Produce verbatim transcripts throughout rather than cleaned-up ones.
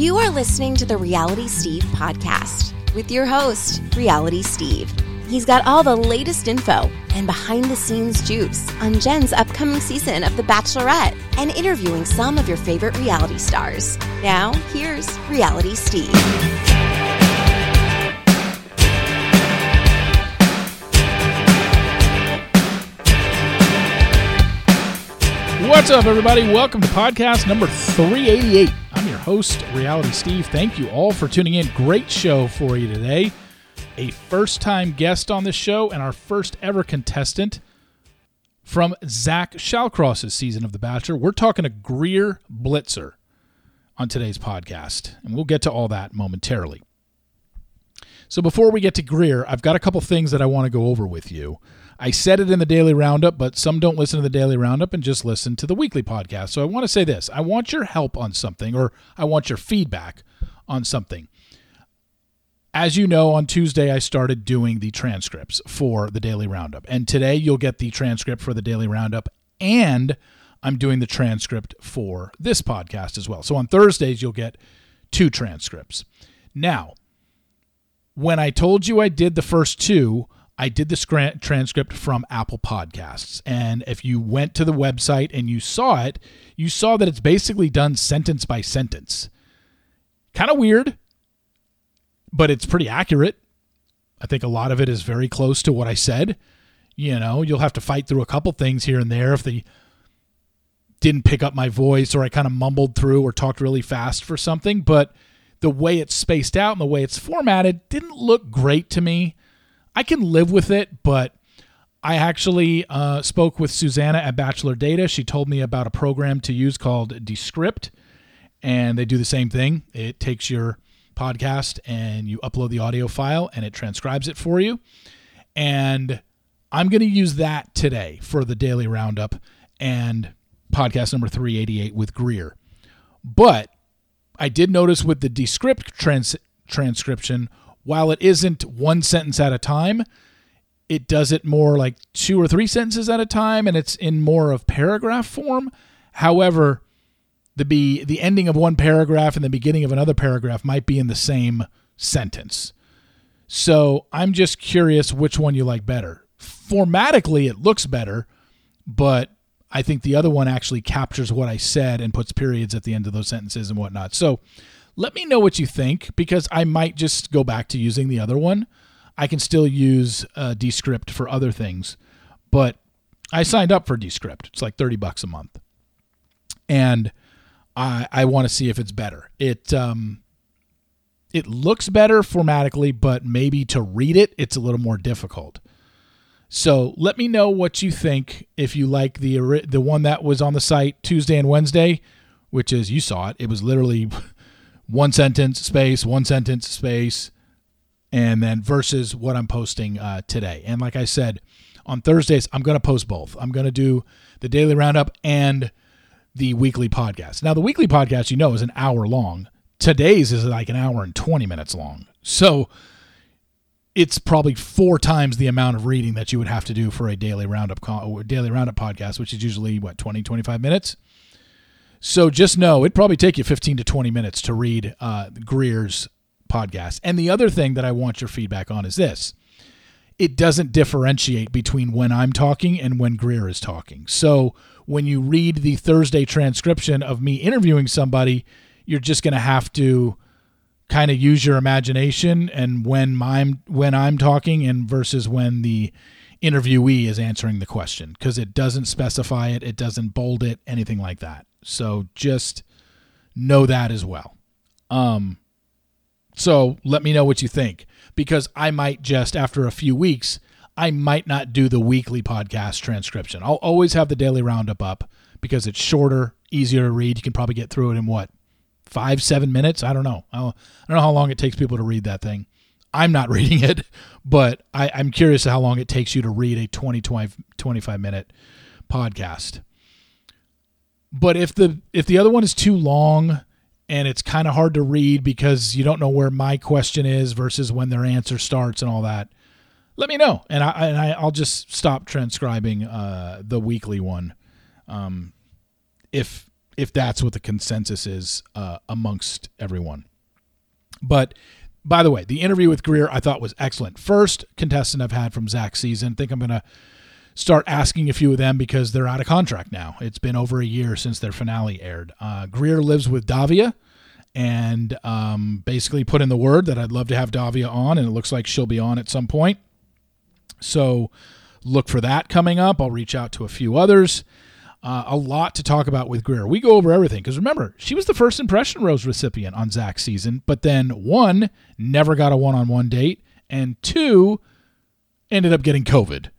You are listening to the Reality Steve podcast with your host, Reality Steve. He's got all the latest info and behind-the-scenes juice on Jen's upcoming season of The Bachelorette and interviewing some of your favorite reality stars. Now, here's Reality Steve. What's up, everybody? Welcome to podcast number three eighty-eight. I'm your host, Reality Steve. Thank you all for tuning in. Great show for you today. A first-time guest on the show and our first ever contestant from Zach Shallcross's season of The Bachelor. We're talking to Greer Blitzer on today's podcast, and we'll get to all that momentarily. So before we get to Greer, I've got a couple things that I want to go over with you. I said it in the Daily Roundup, but some don't listen to the Daily Roundup and just listen to the weekly podcast. So I want to say this. I want your help on something, or I want your feedback on something. As you know, on Tuesday, I started doing the transcripts for the Daily Roundup. And today, you'll get the transcript for the Daily Roundup, and I'm doing the transcript for this podcast as well. So on Thursdays, you'll get two transcripts. Now, when I told you I did the first two, I did the scra- transcript from Apple Podcasts. And if you went to the website and you saw it, you saw that it's basically done sentence by sentence. Kind of weird, but it's pretty accurate. I think a lot of it is very close to what I said. You know, you'll have to fight through a couple things here and there if they didn't pick up my voice or I kind of mumbled through or talked really fast for something. But the way it's spaced out and the way it's formatted didn't look great to me. I can live with it, but I actually uh, spoke with Susanna at Bachelor Data. She told me about a program to use called Descript, and they do the same thing. It takes your podcast and you upload the audio file, and it transcribes it for you. And I'm going to use that today for the Daily Roundup and podcast number three eighty-eight with Greer. But I did notice with the Descript trans- transcription, while it isn't one sentence at a time, it does it more like two or three sentences at a time, and it's in more of paragraph form. However, the be the ending of one paragraph and the beginning of another paragraph might be in the same sentence. So I'm just curious which one you like better. Formatically, it looks better, but I think the other one actually captures what I said and puts periods at the end of those sentences and whatnot. So let me know what you think, because I might just go back to using the other one. I can still use uh, Descript for other things, but I signed up for Descript. It's like thirty bucks a month. And I, I want to see if it's better. It um, it looks better formatically, but maybe to read it, it's a little more difficult. So let me know what you think. If you like the the one that was on the site Tuesday and Wednesday, which is, you saw it. It was literally one sentence, space, one sentence, space, and then versus what I'm posting uh, today. And like I said, on Thursdays, I'm going to post both. I'm going to do the Daily Roundup and the weekly podcast. Now, the weekly podcast, you know, is an hour long. Today's is like an hour and twenty minutes long. So it's probably four times the amount of reading that you would have to do for a Daily Roundup, Daily Roundup podcast, which is usually, what, twenty, twenty-five minutes? So just know it'd probably take you fifteen to twenty minutes to read uh, Greer's podcast. And the other thing that I want your feedback on is this. It doesn't differentiate between when I'm talking and when Greer is talking. So when you read the Thursday transcription of me interviewing somebody, you're just going to have to kind of use your imagination and when I'm, when I'm talking and versus when the interviewee is answering the question, because it doesn't specify it. It doesn't bold it, anything like that. So just know that as well. Um, so let me know what you think, because I might just, after a few weeks, I might not do the weekly podcast transcription. I'll always have the Daily Roundup up because it's shorter, easier to read. You can probably get through it in what, five, seven minutes? I don't know. I don't know how long it takes people to read that thing. I'm not reading it, but I, I'm curious how long it takes you to read a twenty, twenty-five minute podcast. But if the if the other one is too long and it's kind of hard to read because you don't know where my question is versus when their answer starts and all that, let me know, and I and I, I'll just stop transcribing uh, the weekly one. Um, if if that's what the consensus is uh, amongst everyone. But by the way, the interview with Greer I thought was excellent. First contestant I've had from Zach's season. I think I'm going to start asking a few of them because they're out of contract now. It's been over a year since their finale aired. Uh, Greer lives with Davia and um, basically put in the word that I'd love to have Davia on, and it looks like she'll be on at some point. So look for that coming up. I'll reach out to a few others. Uh, a lot to talk about with Greer. We go over everything because remember, she was the first Impression Rose recipient on Zach's season, but then one, never got a one-on-one date, and two, ended up getting COVID.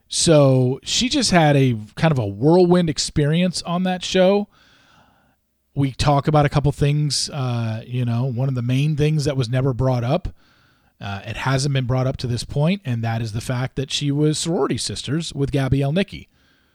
So she just had a kind of a whirlwind experience on that show. We talk about a couple things, uh, you know, one of the main things that was never brought up, uh, it hasn't been brought up to this point, and that is the fact that she was sorority sisters with Gabby Elnicki.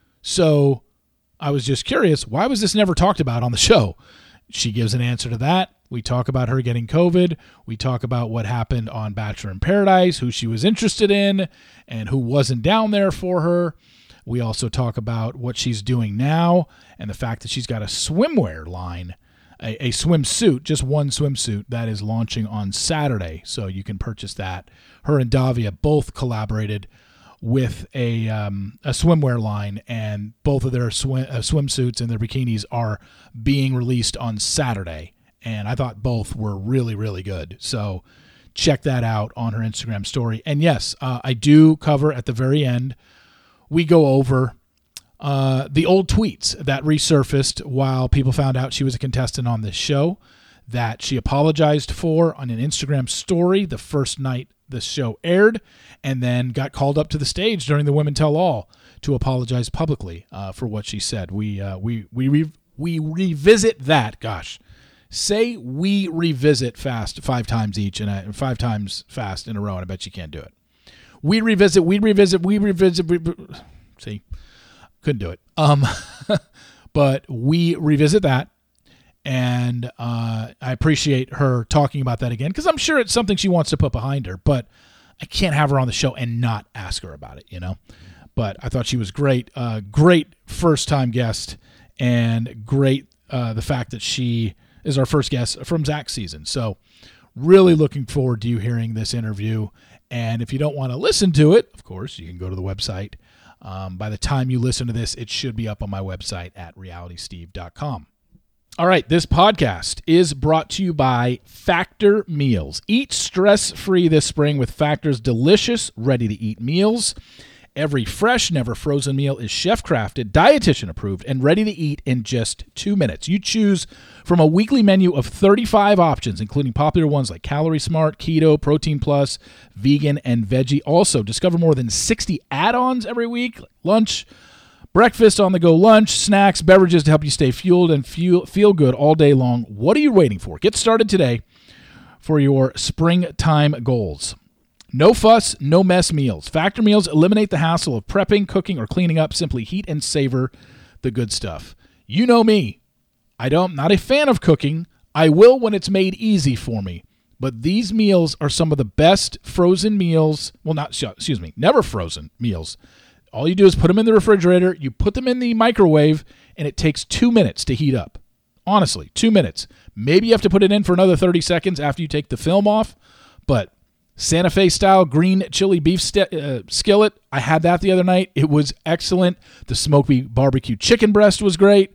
So I was just curious, why was this never talked about on the show? She gives an answer to that. We talk about her getting COVID. We talk about what happened on Bachelor in Paradise, who she was interested in and who wasn't down there for her. We also talk about what she's doing now and the fact that she's got a swimwear line, a, a swimsuit, just one swimsuit that is launching on Saturday. So you can purchase that. Her and Davia both collaborated with a um, a swimwear line, and both of their swim, uh, swimsuits and their bikinis are being released on Saturday. And I thought both were really, really good. So check that out on her Instagram story. And yes, uh, I do cover at the very end, we go over uh, the old tweets that resurfaced while people found out she was a contestant on this show that she apologized for on an Instagram story the first night the show aired, and then got called up to the stage during the Women Tell All to apologize publicly uh, for what she said. We uh, we we re- we revisit that. Gosh, say we revisit fast five times each and uh, five times fast in a row, and I bet you can't do it. We revisit. We revisit. We revisit. We, see, couldn't do it. Um, but we revisit that. And uh, I appreciate her talking about that again because I'm sure it's something she wants to put behind her, but I can't have her on the show and not ask her about it, you know. But I thought she was great, uh, great first-time guest, and great uh, the fact that she is our first guest from Zach's season. So really looking forward to you hearing this interview. And if you don't want to listen to it, of course, you can go to the website. Um, by the time you listen to this, it should be up on my website at reality steve dot com. All right, this podcast is brought to you by Factor Meals. Eat stress-free this spring with Factor's delicious, ready-to-eat meals. Every fresh, never frozen meal is chef-crafted, dietitian-approved, and ready to eat in just two minutes. You choose from a weekly menu of thirty-five options, including popular ones like Calorie Smart, Keto, Protein Plus, Vegan, and Veggie. Also, discover more than sixty add-ons every week, like lunch, breakfast, on-the-go lunch, snacks, beverages to help you stay fueled and feel, feel good all day long. What are you waiting for? Get started today for your springtime goals. No fuss, no mess meals. Factor meals eliminate the hassle of prepping, cooking, or cleaning up. Simply heat and savor the good stuff. You know me. I don't, not a fan of cooking. I will when it's made easy for me. But these meals are some of the best frozen meals. Well, not, excuse me, never frozen meals. All you do is put them in the refrigerator, you put them in the microwave, and it takes two minutes to heat up. Honestly, two minutes. Maybe you have to put it in for another thirty seconds after you take the film off, but Santa Fe style green chili beef st- uh, skillet, I had that the other night. It was excellent. The smoky barbecue chicken breast was great.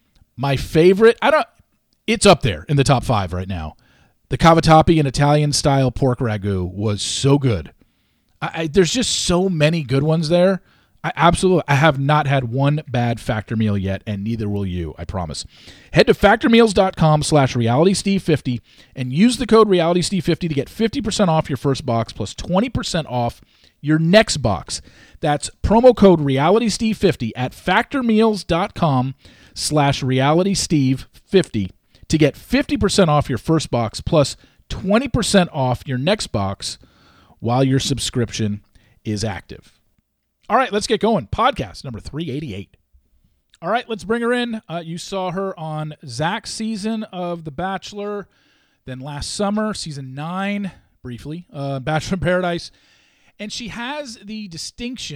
My favorite, I don't, it's up there in the top five right now. The cavatappi and Italian style pork ragu was so good. I, I, there's just so many good ones there. I absolutely, I have not had one bad Factor meal yet, and neither will you, I promise. Head to factormeals.com slash realitysteve50 and use the code realitysteve50 to get fifty percent off your first box plus twenty percent off your next box. That's promo code realitysteve50 at factormeals.com slash realitysteve50 to get fifty percent off your first box plus twenty percent off your next box while your subscription is active. All right, let's get going. Podcast number three eighty-eight. All right, let's bring her in. Uh, you saw her on Zach's season of The Bachelor, then last summer, season nine, briefly, uh, Bachelor in Paradise. And she has the distinction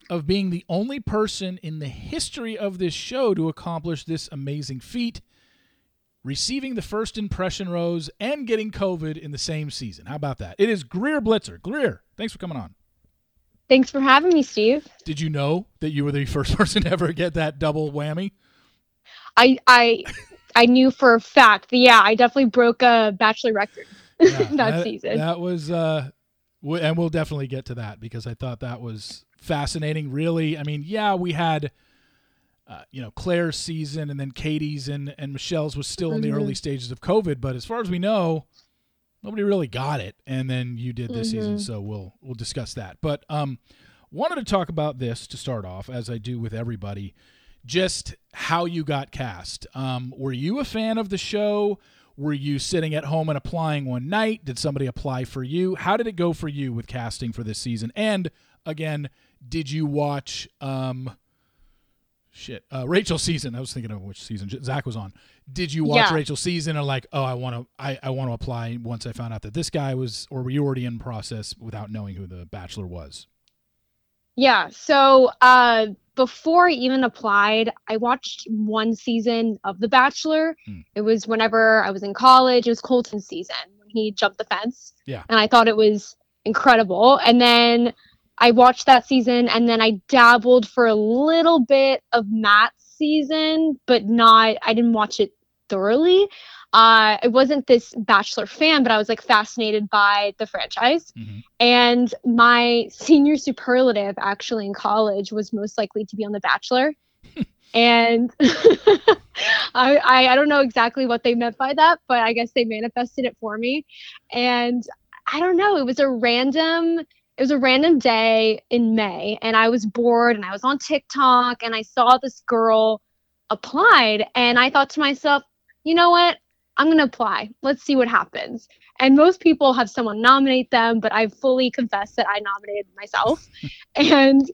of being the only person in the history of this show to accomplish this amazing feat, receiving the first impression rose and getting COVID in the same season. How about that? It is Greer Blitzer. Greer, thanks for coming on. Thanks for having me, Steve. Did you know that you were the first person to ever get that double whammy? I I I knew for a fact. But yeah, I definitely broke a Bachelor record Yeah, that, that season. That was, uh, w- and we'll definitely get to that because I thought that was fascinating. Really, I mean, yeah, we had, uh, you know, Claire's season and then Katie's and, and Michelle's was still in the Mm-hmm. early stages of COVID, but as far as we know, nobody really got it. And then you did this Mm-hmm. season, so we'll we'll discuss that. But um, wanted to talk about this to start off, as I do with everybody, just how you got cast. Um, were you a fan of the show? Were you sitting at home and applying one night? Did somebody apply for you? How did it go for you with casting for this season? And again, did you watch um, shit uh, Rachel's season? I was thinking of which season Zach was on. Did you watch Yeah. Rachel's season and like, oh, I want to, I, I want to apply once I found out that this guy was, or were you already in process without knowing who the Bachelor was? Yeah. So uh, before I even applied, I watched one season of The Bachelor. Hmm. It was whenever I was in college. It was Colton's season when he jumped the fence. Yeah. And I thought it was incredible. And then I watched that season, and then I dabbled for a little bit of Matt's season, but not, I didn't watch it thoroughly. Uh, I wasn't this Bachelor fan, but I was like fascinated by the franchise. Mm-hmm. And my senior superlative actually in college was most likely to be on The Bachelor. And I, I I don't know exactly what they meant by that, but I guess they manifested it for me. And I don't know, it was a random it was a random day in May, and I was bored and I was on TikTok and I saw this girl applied, and I thought to myself, you know what? I'm going to apply. Let's see what happens. And most people have someone nominate them, but I fully confess that I nominated myself. And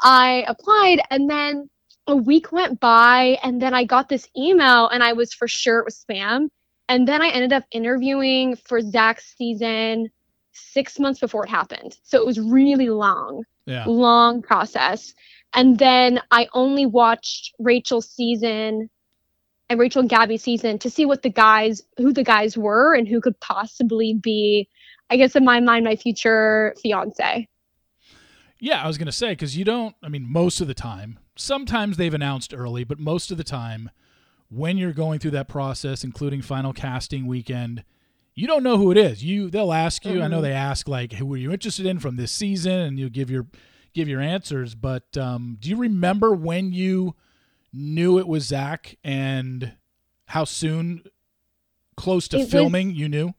I applied, and then a week went by, and then I got this email, and I was for sure it was spam. And then I ended up interviewing for Zach's season six months before it happened. So it was really long, Yeah. long process. And then I only watched Rachel's season and Rachel and Gabby's season to see what the guys, who the guys were and who could possibly be, I guess in my mind, my future fiance. Yeah, I was going to say, because you don't, I mean, most of the time, sometimes they've announced early, but most of the time, when you're going through that process, including final casting weekend, you don't know who it is. You, they'll ask you, mm-hmm. I know they ask, like, who are you interested in from this season? And you give your, give your answers. But um, do you remember when you knew it was Zach and how soon, close to it filming, was, you knew?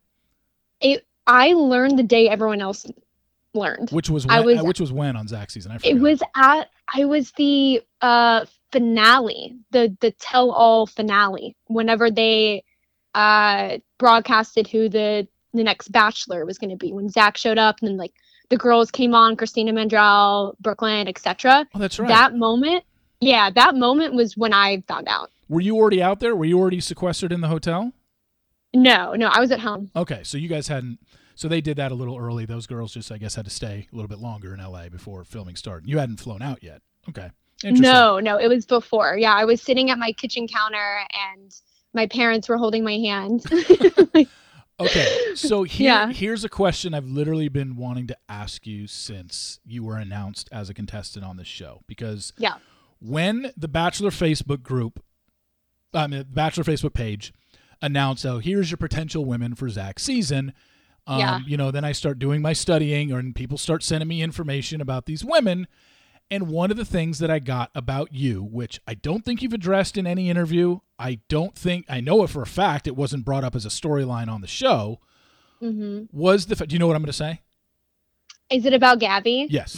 It. I learned the day everyone else learned. Which was when, I was, which was when on Zach's season? I forgot. It was at I was the uh, finale, the the tell all finale. Whenever they uh, broadcasted who the the next Bachelor was going to be, when Zach showed up, and then like the girls came on, Christina Mandrell, Brooklyn, et cetera. Oh, that's right. That moment, yeah, that moment was when I found out. Were you already out there? Were you already sequestered in the hotel? No, no, I was at home. Okay, so you guys hadn't. So they did that a little early. Those girls just, I guess, had to stay a little bit longer in L A before filming started. You hadn't flown out yet. Okay. No, no, it was before. Yeah, I was sitting at my kitchen counter and my parents were holding my hand. Okay, so here, yeah. here's a question I've literally been wanting to ask you since you were announced as a contestant on this show. Because yeah. when the Bachelor Facebook group, I mean, Bachelor Facebook page announced, oh, here's your potential women for Zach's season. Um, yeah. You know, then I start doing my studying, or and people start sending me information about these women. And one of the things that I got about you, which I don't think you've addressed in any interview, I don't think, I know it for a fact, it wasn't brought up as a storyline on the show, mm-hmm. was the, do you know what I'm going to say? Is it about Gabby? Yes.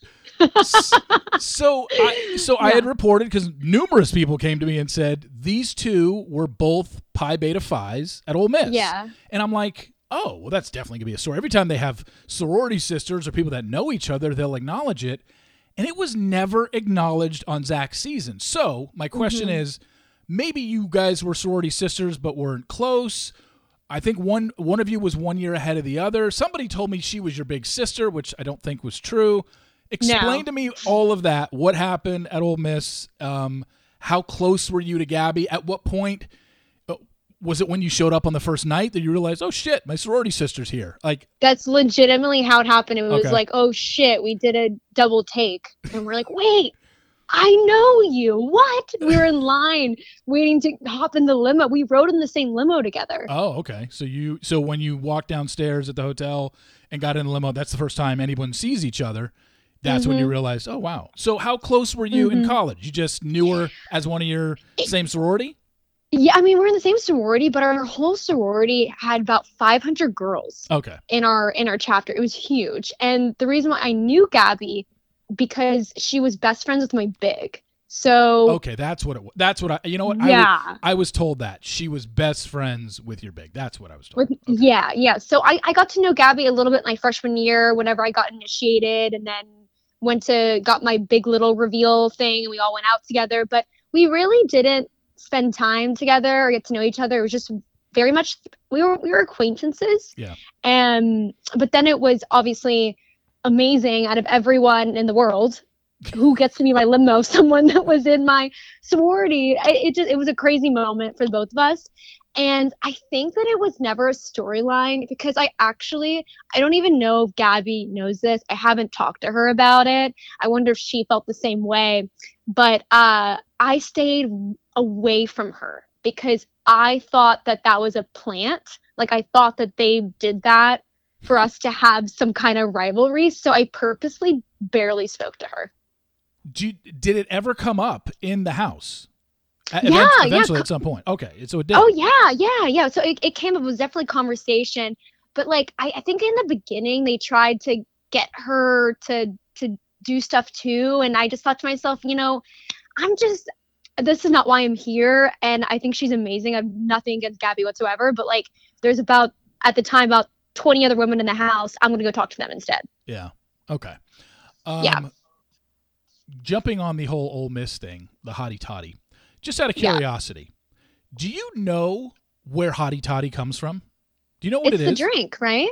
so I, so yeah. I had reported, because numerous people came to me and said, these two were both Pi Beta Phis at Ole Miss. Yeah. And I'm like, oh, well, that's definitely going to be a story. Every time they have sorority sisters or people that know each other, they'll acknowledge it. And it was never acknowledged on Zach's season. So my question mm-hmm. is, maybe you guys were sorority sisters but weren't close. I think one one of you was one year ahead of the other. Somebody told me she was your big sister, which I don't think was true. Explain No. to me all of that. What happened at Ole Miss? Um, how close were you to Gabby? At what point? Was it when you showed up on the first night that you realized, oh shit, my sorority sister's here? Like, That's legitimately how it happened. It was Okay. like, oh shit, we did a double take. And we're like, wait, I know you. What? We were in line waiting to hop in the limo. We rode in the same limo together. oh, okay. So you, so when you walked downstairs at the hotel and got in the limo, that's the first time anyone sees each other. That's when you Mhm. realized, oh wow. So how close were you in Mhm. college? You just knew her as one of your same sorority? Yeah, I mean, we're in the same sorority, but our whole sorority had about five hundred girls Okay. in our in our chapter. It was huge. And the reason why I knew Gabby, because she was best friends with my big. So Okay, that's what it was. That's what I, you know what? I, yeah. was, I was told that. She was best friends with your big. That's what I was told. With, Okay. Yeah, yeah. So I, I got to know Gabby a little bit my freshman year whenever I got initiated, and then went to got my big little reveal thing, and we all went out together. But we really didn't spend time together or get to know each other. It was just very much we were we were acquaintances. Yeah. And but then it was obviously amazing out of everyone in the world who gets to be my limo, someone that was in my sorority. I, it just it was a crazy moment for both of us. And I think that it was never a storyline because I actually, I don't even know if Gabby knows this. I haven't talked to her about it. I wonder if she felt the same way. But uh, I stayed away from her because I thought that that was a plant. Like I thought that they did that for us to have some kind of rivalry. So I purposely barely spoke to her. Do you, did it ever come up in the house? Yeah, Event- yeah. Eventually, at some point. Okay, so it did. Oh yeah, yeah, yeah. So it, it came up. It was definitely conversation, but like I, I think in the beginning they tried to get her to to do stuff too, and I just thought to myself, you know, I'm just this is not why I'm here, and I think she's amazing. I have nothing against Gabby whatsoever, but like there's about at the time about twenty other women in the house. I'm gonna go talk to them instead. Yeah. Okay. Um, Yeah. Jumping on the whole Ole Miss thing, the hottie toddy. Just out of Yeah. curiosity, do you know where hottie toddy comes from? Do you know what It's it the is? drink, right?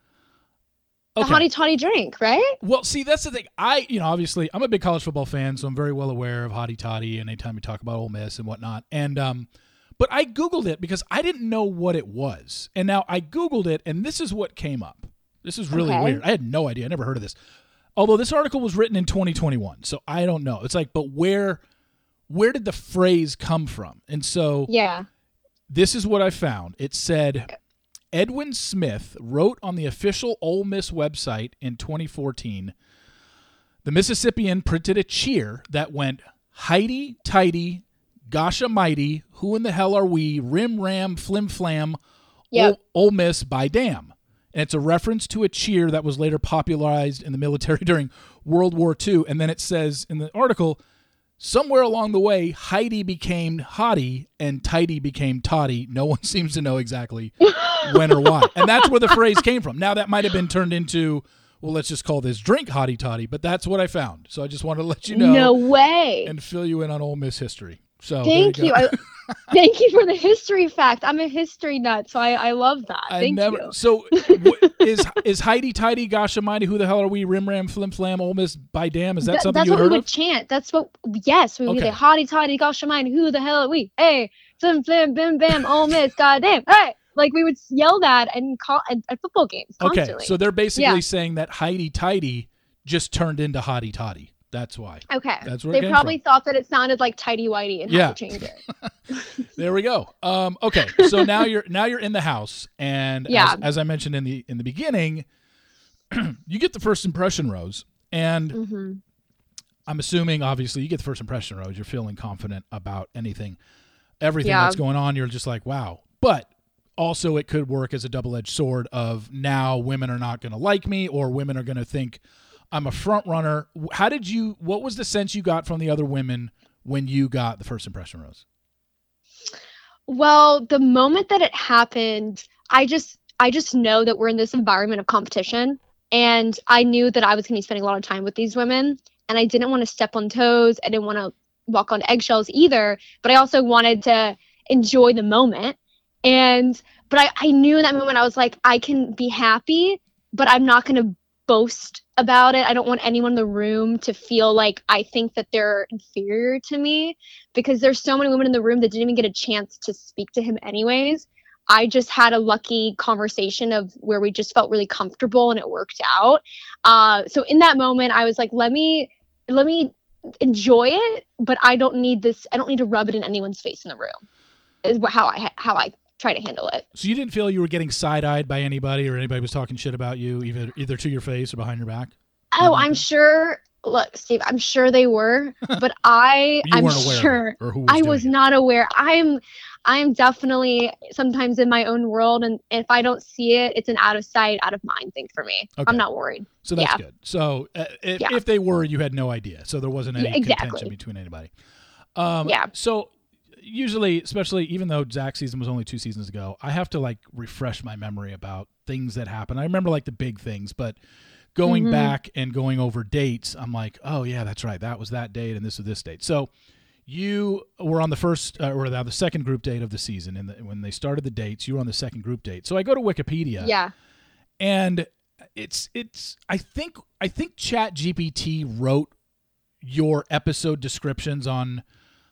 The Okay. hottie toddy drink, right? Well, see, that's the thing. I, you know, obviously, I'm a big college football fan, so I'm very well aware of hottie toddy and anytime we talk about Ole Miss and whatnot. And, um, but I Googled it because I didn't know what it was. And now I Googled it, and this is what came up. This is really Okay. weird. I had no idea. I never heard of this. Although this article was written in twenty twenty-one, so I don't know. It's like, but where, where did the phrase come from? And so Yeah. this is what I found. It said, Edwin Smith wrote on the official Ole Miss website in twenty fourteen, the Mississippian printed a cheer that went, Heidi tighty, gosh almighty, who in the hell are we, rim ram, flim flam, Yep. Ole, Ole Miss by damn. And it's a reference to a cheer that was later popularized in the military during World War Two. And then it says in the article, somewhere along the way, Heidi became hottie and tighty became toddy. No one seems to know exactly when or why. And that's where the phrase came from. Now, that might have been turned into, well, let's just call this drink hottie toddy, but that's what I found. So I just wanted to let you know No way. and fill you in on Ole Miss history. So Thank there you. you. go. I, thank you for the history fact. I'm a history nut, so I, I love that. I Thank never. you. So w- is is Heidi tighty, gosh almighty, who the hell are we, rim ram, flim flam, Ole Miss by damn? Is that Th- something that's you what heard we of? would chant. That's what. Yes, we would Okay. say, "Hotty toddy, gosh almighty, who the hell are we? Hey, flim flam, bim bam, Ole Miss, goddamn, hey!" Like we would yell that and call at, at football games constantly. Okay, so they're basically Yeah. saying that Heidi tighty just turned into hottie toddy. That's why. Okay. That's where it they came probably from. thought that it sounded like tidy whitey and Yeah. had to change it. There we go. Um, okay, so now you're now you're in the house, and Yeah. as, as I mentioned in the in the beginning, you get the first impression rose, and hmm I'm assuming obviously you get the first impression rose. You're feeling confident about anything, everything Yeah. that's going on. You're just like, wow. But also, it could work as a double-edged sword of now women are not going to like me, or women are going to think I'm a front runner. How did you? What was the sense you got from the other women when you got the first impression rose? Well, the moment that it happened, I just I just know that we're in this environment of competition, and I knew that I was going to be spending a lot of time with these women, and I didn't want to step on toes. I didn't want to walk on eggshells either, but I also wanted to enjoy the moment. And but I, I knew in that moment I was like, I can be happy, but I'm not going to boast about it. I don't want anyone in the room to feel like I think that they're inferior to me, because there's so many women in the room that didn't even get a chance to speak to him anyways. I just had a lucky conversation of where we just felt really comfortable and it worked out. Uh, so in that moment, I was like, let me, let me enjoy it, but I don't need this. I don't need to rub it in anyone's face in the room is how I, how I try to handle it. So you didn't feel you were getting side-eyed by anybody, or anybody was talking shit about you, either either to your face or behind your back? Oh, I'm sure. Look, Steve, I'm sure they were, but I, You I'm weren't aware sure of it, or who was I doing was it. not aware. I'm, I'm definitely sometimes in my own world, and if I don't see it, it's an out of sight, out of mind thing for me. Okay. I'm not worried. So that's Yeah. good. So uh, if, Yeah. if they were, you had no idea. So there wasn't any Yeah, exactly. contention between anybody. Um, Yeah. So usually, especially even though Zach's season was only two seasons ago, I have to like refresh my memory about things that happened. I remember like the big things, but going Mhm. back and going over dates, I'm like, oh yeah, that's right. That was that date and this was this date. So you were on the first uh, or the second group date of the season, and the, when they started the dates, you were on the second group date. So I go to Wikipedia. Yeah. And it's it's I think I think Chat G P T wrote your episode descriptions on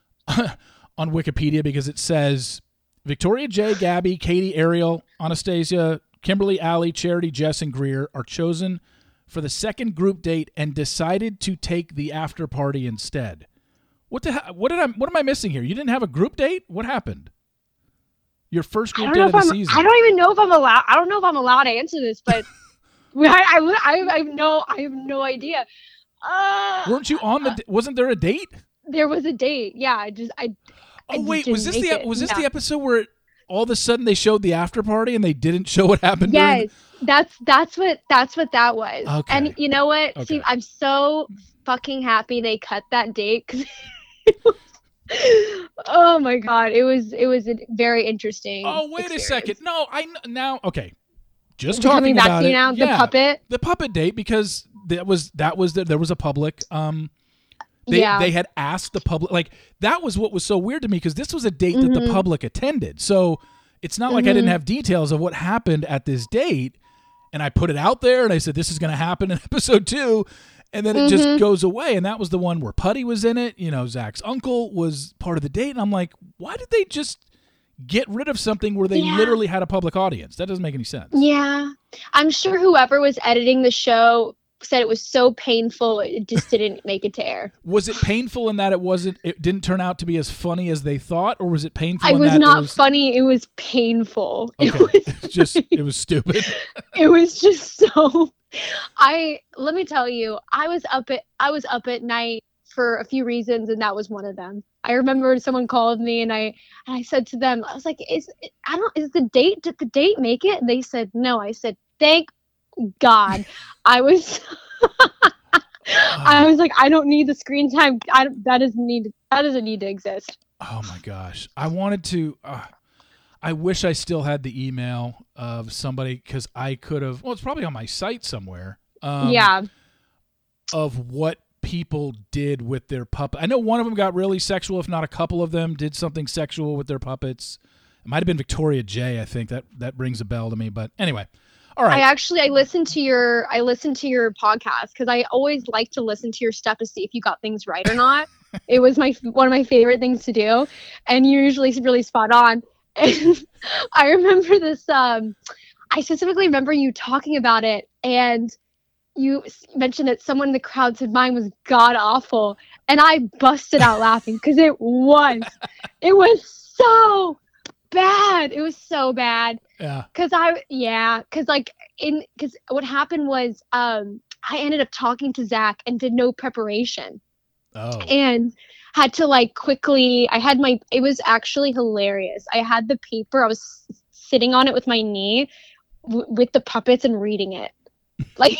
on Wikipedia, because it says Victoria J, Gabby, Katie, Ariel, Anastasia, Kimberly, Allie, Charity, Jess, and Greer are chosen for the second group date and decided to take the after party instead. What the hell? What did I? What am I missing here? You didn't have a group date? What happened? Your first I group don't date know of if the I'm, season. I don't even know if I'm allowed. I don't know if I'm allowed to answer this, but I, I, I, I have no, I have no idea. Uh, Weren't you on the? Wasn't there a date? There was a date. Yeah. I just, I. I Oh just wait, was didn't this make the it. was this Yeah. the episode where it, all of a sudden they showed the after party and they didn't show what happened? Yes, During that's that's what that's what that was. Okay. And you know what, Okay. Steve? I'm so fucking happy they cut that date, because oh my god, it was it was a very interesting. the, oh wait a second, experience. no, I kn- now okay, just Coming talking back about to you it. now, the yeah, puppet. the puppet date, because that was that was the, there was a public. Um, they Yeah. they had asked the public, like that was what was so weird to me, because this was a date that the Mhm. public attended, so it's not like I didn't Mhm. have details of what happened at this date, and I put it out there and I said this is going to happen in episode two. And then it just Mhm. goes away. And that was the one where Putty was in it. You know, Zach's uncle was part of the date. And I'm like, why did they just get rid of something where they Yeah. literally had a public audience? That doesn't make any sense. Yeah, I'm sure whoever was editing the show said it was so painful it just didn't make it to air. Was it painful in that it wasn't, it didn't turn out to be as funny as they thought? Or was it painful It in was that not it was, funny. It was painful. It okay, was it's just, it was stupid. it was just so I let me tell you, I was up at I was up at night for a few reasons, and that was one of them. I remember someone called me, and I and I said to them, I was like, is I don't is the date did the date make it? And they said no. I said, thank God. I was I was like, I don't need the screen time. I don't, that doesn't need that doesn't need to exist. Oh my gosh. I wanted to, uh, I wish I still had the email of somebody, because I could have, well, it's probably on my site somewhere. Um, Yeah. Of what people did with their puppet. I know one of them got really sexual, if not a couple of them did something sexual with their puppets. It might have been Victoria J, I think. That that rings a bell to me. But anyway. All right. I actually I listened to your I listened to your podcast because I always like to listen to your stuff to see if you got things right or not. It was my one of my favorite things to do, and you're usually really spot on. And I remember this. Um, I specifically remember you talking about it, and you s- mentioned that someone in the crowd said mine was god awful, and I busted out laughing because it was, it was so bad. It was so bad. Yeah. Cause I, yeah, cause like in, cause what happened was, um, I ended up talking to Zach and did no preparation Oh. and had to like quickly, I had my, it was actually hilarious. I had the paper, I was s- sitting on it with my knee w- with the puppets and reading it. Like,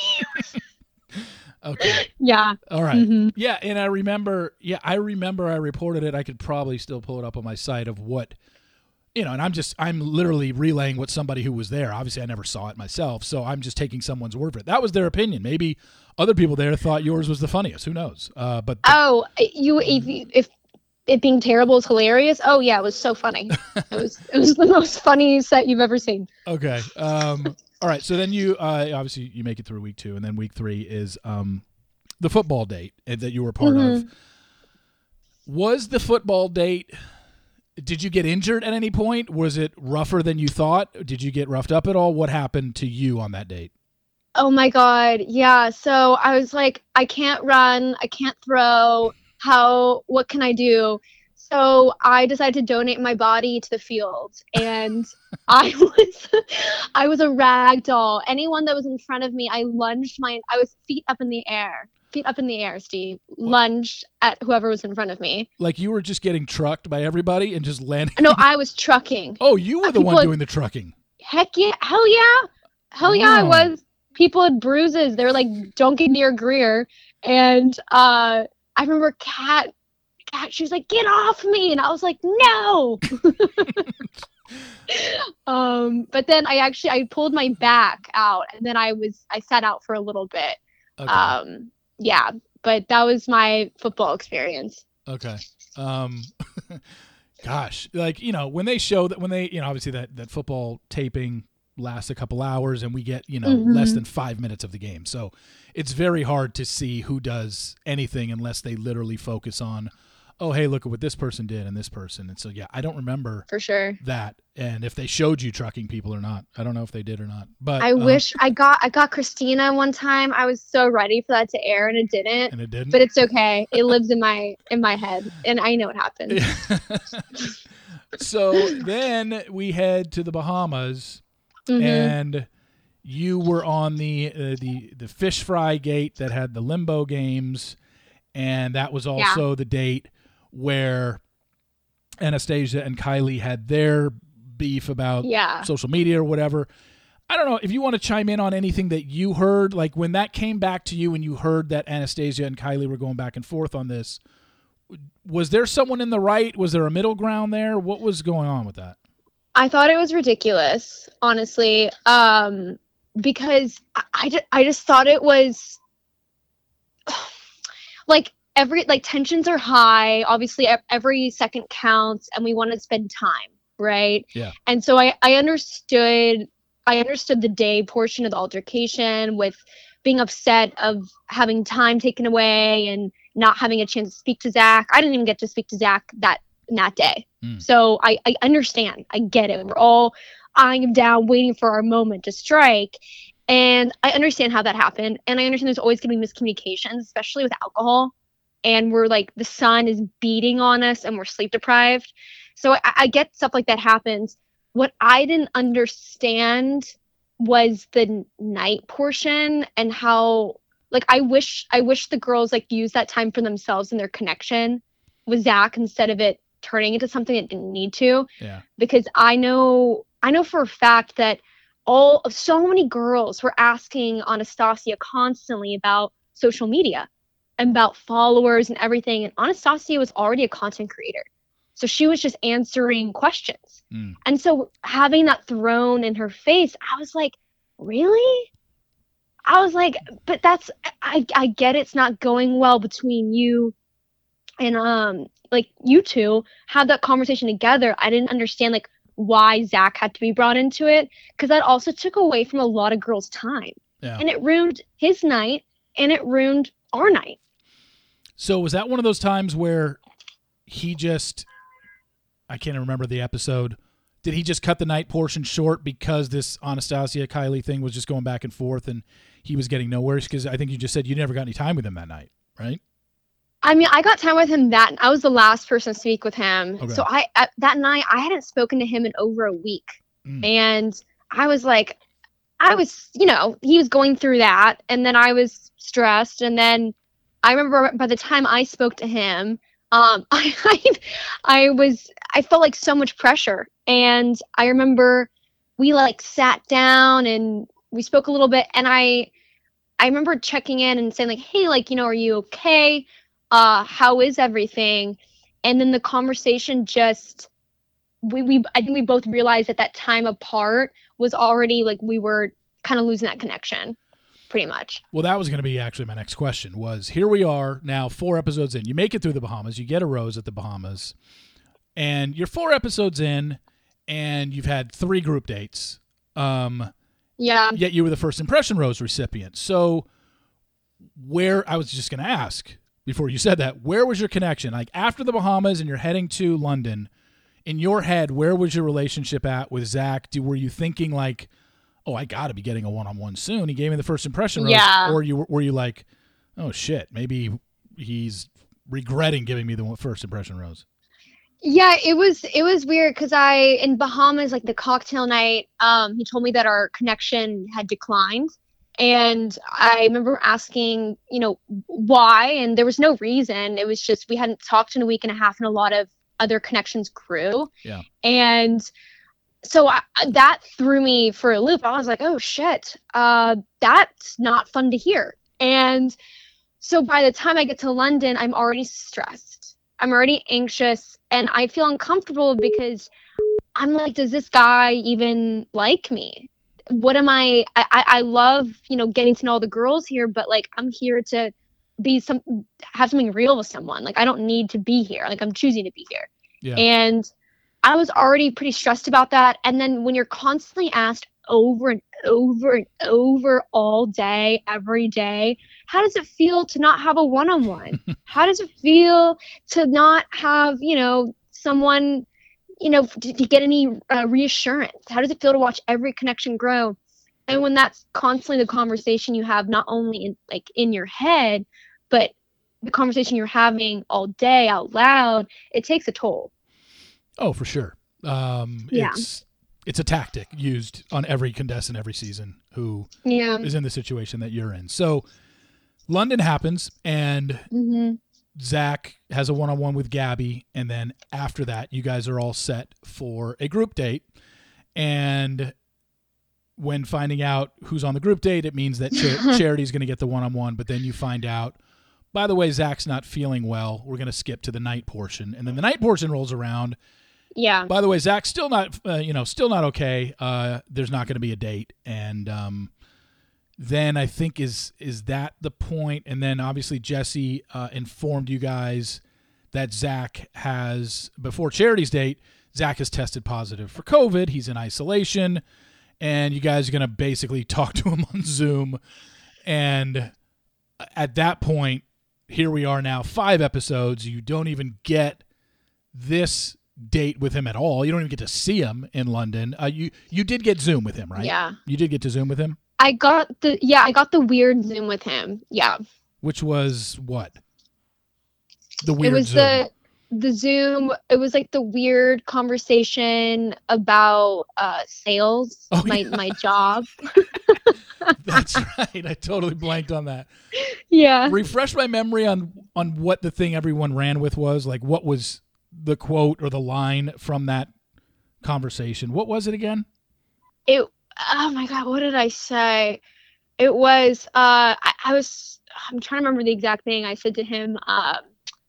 Okay. yeah. All right. Mhm. Yeah, and I remember, yeah, I remember I reported it. I could probably still pull it up on my site of what, you know, and I'm just, I'm literally relaying what somebody who was there. Obviously, I never saw it myself, so I'm just taking someone's word for it. That was their opinion. Maybe other people there thought yours was the funniest. Who knows? Uh, but the- Oh, you, if, you- if it being terrible is hilarious. Oh yeah, it was so funny. It was, it was the most funny set you've ever seen. okay. Um, All right. So then you uh, obviously you make it through week two, and then week three is um, the football date that you were part Mm-hmm. of. Was the football date? Did you get injured at any point? Was it rougher than you thought? Did you get roughed up at all? What happened to you on that date? Oh my God. Yeah. So I was like, I can't run. I can't throw. How, what can I do? So I decided to donate my body to the field. And I was, I was a rag doll. Anyone that was in front of me, I lunged my, I was feet up in the air, feet up in the air, Steve, lunged at whoever was in front of me. Like you were just getting trucked by everybody and just landing? No, I was trucking. Oh, you were the People one had- doing the trucking. Heck yeah. Hell yeah. Hell yeah, I Wow. was. People had bruises. They were like, don't get near Greer. And uh, I remember Kat, Kat, she was like, get off me. And I was like, no. um, but then I actually, I pulled my back out and then I was, I sat out for a little bit. Okay. Um, yeah, but that was my football experience. Okay. Um, gosh, like, you know, when they show that, when they, you know, obviously that, that football taping lasts a couple hours and we get, you know, Mhm. less than five minutes of the game. So it's very hard to see who does anything unless they literally focus on, oh, hey, look at what this person did and this person. And so, yeah, I don't remember For sure. that. And if they showed you trucking people or not, I don't know if they did or not, but I um, wish I got, I got Christina one time. I was so ready for that to air and it didn't. and it didn't. But it's okay. It lives in my in my head, and I know what happened. So then we head to the Bahamas, Mhm. and you were on the uh, the the fish fry gate that had the limbo games, and that was also the date where Anastasia and Kylie had their beef about Yeah. social media or whatever. I don't know if you want to chime in on anything that you heard, like when that came back to you and you heard that Anastasia and Kylie were going back and forth on this. Was there someone in the right? Was there a middle ground there? What was going on with that? I thought it was ridiculous, honestly, um, because I, I, ju- I just thought it was like every like tensions are high. Obviously, ev- every second counts, and we want to spend time, right? Yeah. And so I I understood I understood the day portion of the altercation with being upset of having time taken away and not having a chance to speak to Zach. I didn't even get to speak to Zach that that day. Mm. So I, I understand. I get it. We're all eyeing him down, waiting for our moment to strike. And I understand how that happened. And I understand there's always going to be miscommunications, especially with alcohol. And we're like, the sun is beating on us and we're sleep deprived. So I, I get stuff like that happens. What I didn't understand was the night portion and how, like, I wish, I wish the girls like use that time for themselves and their connection with Zach instead of it turning into something it didn't need to. Yeah. Because I know, I know for a fact that all of so many girls were asking Anastasia constantly about social media and about followers and everything. And Anastasia was already a content creator. So she was just answering questions. Mm. And so having that thrown in her face, I was like, really? I was like, but that's, I, I get it's not going well between you and, um, like you two had that conversation together. I didn't understand like why Zach had to be brought into it. Cause that also took away from a lot of girls' time. Yeah. And it ruined his night and it ruined our night. So was that one of those times where he just, I can't remember the episode. Did he just cut the night portion short because this Anastasia Kylie thing was just going back and forth and he was getting nowhere? Because I think you just said you never got any time with him that night, right? I mean, I got time with him that I was the last person to speak with him. Okay. So I at, that night I hadn't spoken to him in over a week. Mm. And I was like, I was, you know, he was going through that. And then I was stressed. And then I remember by the time I spoke to him, um, I, I, I was, I felt like so much pressure. And I remember we like sat down and we spoke a little bit. And I, I remember checking in and saying like, hey, like, you know, are you okay? Uh, how is everything? And then the conversation just, we, we, I think we both realized that that time apart was already like, we were kind of losing that connection pretty much. Well, that was going to be actually my next question was, here we are now four episodes in. You make it through the Bahamas. You get a rose at the Bahamas. And you're four episodes in, and you've had three group dates. Um, Yeah. Yet you were the first impression rose recipient. So where, I was just going to ask before you said that, where was your connection? Like after the Bahamas and you're heading to London, in your head, where was your relationship at with Zach? Do, were you thinking like, oh, I got to be getting a one-on-one soon. He gave me the first impression rose. Yeah. Or you were you like, oh, shit, maybe he's regretting giving me the first impression rose? Yeah, it was it was weird because I in Bahamas, like the cocktail night, um, he told me that our connection had declined. And I remember asking, you know, why, and there was no reason. It was just we hadn't talked in a week and a half, and a lot of other connections grew. Yeah. And so I, that threw me for a loop. I was like, oh shit, uh, that's not fun to hear. And so by the time I get to London, I'm already stressed. I'm already anxious, and I feel uncomfortable because I'm like, does this guy even like me? What am I, I, I love, you know, getting to know all the girls here, but like, I'm here to be some, have something real with someone. Like, I don't need to be here. Like, I'm choosing to be here. Yeah. And I was already pretty stressed about that. And then when you're constantly asked over and over and over all day, every day, how does it feel to not have a one-on-one? How does it feel to not have, you know, someone, you know, to, to get any uh, reassurance? How does it feel to watch every connection grow? And when that's constantly the conversation you have, not only in like in your head, but the conversation you're having all day out loud, it takes a toll. Oh, for sure. Um, yeah. It's it's a tactic used on every contestant every season who yeah. is in the situation that you're in. So London happens, and mm-hmm. Zach has a one-on-one with Gabby, and then after that, you guys are all set for a group date. And when finding out who's on the group date, it means that Char- Charity's going to get the one-on-one, but then you find out, by the way, Zach's not feeling well. We're going to skip to the night portion. And then the night portion rolls around. Yeah. By the way, Zach's still not, uh, you know, still not okay. Uh, there's not going to be a date. And um, then I think is is that the point? And then obviously Jesse uh, informed you guys that Zach has, before Charity's date, Zach has tested positive for COVID. He's in isolation. And you guys are going to basically talk to him on Zoom. And at that point, here we are now, five episodes. You don't even get this date with him at all. You don't even get to see him in London. Uh, you you did get Zoom with him, right? Yeah. You did get to Zoom with him? I got the, yeah, I got the weird Zoom with him. Yeah. Which was what? The weird It was Zoom. the, the Zoom, it was like the weird conversation about uh, sales, Oh, my, yeah. my job. That's right. I totally blanked on that. Yeah. Refresh my memory on on what the thing everyone ran with was. Like, what was the quote or the line from that conversation? What was it again? It, oh my God, what did I say? It was, uh, I, I was, I'm trying to remember the exact thing I said to him. Um,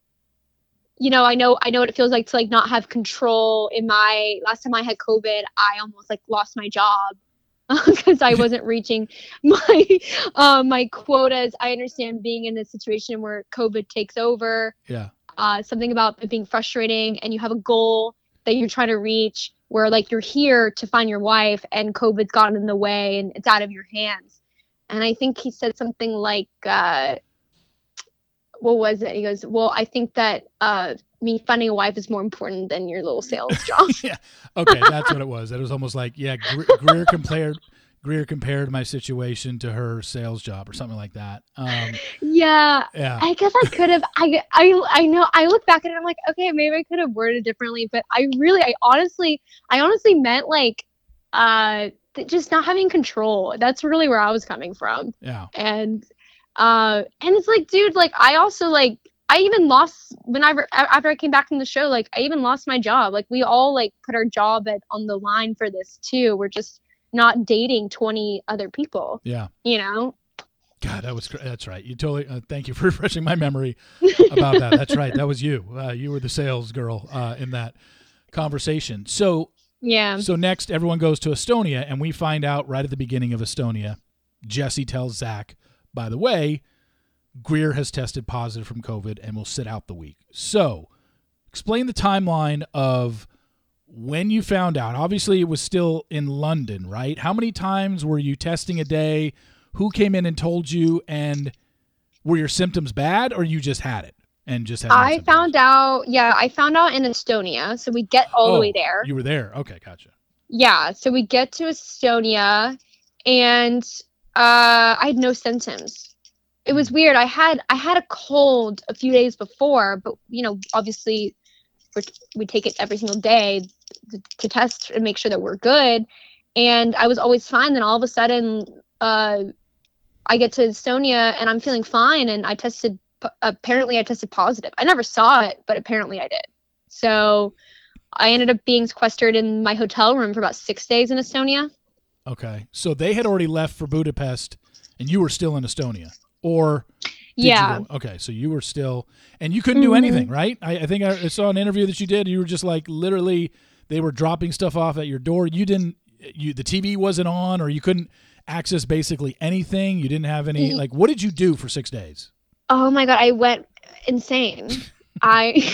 you know, I know, I know what it feels like to like not have control. In my, last time I had COVID, I almost like lost my job because I wasn't reaching my, um, my quotas. I understand being in a situation where COVID takes over. Yeah. Uh, something about it being frustrating, and you have a goal that you're trying to reach where like you're here to find your wife and COVID's gotten in the way and it's out of your hands. And I think he said something like, uh, what was it? He goes, well, I think that uh, me finding a wife is more important than your little sales job. Yeah. Okay, that's what it was. It was almost like, yeah, Gre- Greer compared Greer compared my situation to her sales job or something like that. Um, yeah. yeah. I guess I could have, I, I, I know, I look back at it, I'm like, okay, maybe I could have worded it differently, but I really, I honestly, I honestly meant like, uh, th- just not having control. That's really where I was coming from. Yeah. And, uh, and it's like, dude, like, I also like, I even lost when I, after I came back from the show, like, I even lost my job. Like, we all like put our job at, on the line for this too. We're just not dating twenty other people. Yeah. You know? God, that was, that's right. You totally, uh, thank you for refreshing my memory about that. That's right. That was you. Uh, you were the sales girl uh, in that conversation. So, Yeah. so next everyone goes to Estonia, and we find out right at the beginning of Estonia, Jesse tells Zach, by the way, Greer has tested positive from COVID and will sit out the week. So explain the timeline of when you found out, obviously it was still in London, right? How many times were you testing a day? Who came in and told you? And were your symptoms bad, or you just had it and just had? I symptoms? found out. Yeah, I found out in Estonia. So we get all oh, the way there. You were there. Okay, gotcha. Yeah, so we get to Estonia, and uh, I had no symptoms. It was weird. I had I had a cold a few days before, but you know, obviously, we're, we take it every single day to, to test and make sure that we're good. And I was always fine. Then all of a sudden, uh, I get to Estonia and I'm feeling fine. And I tested. Apparently, I tested positive. I never saw it, but apparently I did. So I ended up being sequestered in my hotel room for about six days in Estonia. Okay, so they had already left for Budapest, and you were still in Estonia. Or yeah. You okay, so you were still, and you couldn't do anything, right? I, I think I saw an interview that you did. You were just like literally, they were dropping stuff off at your door. You didn't, you the T V wasn't on, or you couldn't access basically anything. You didn't have any, like, what did you do for six days? Oh my God, I went insane. I,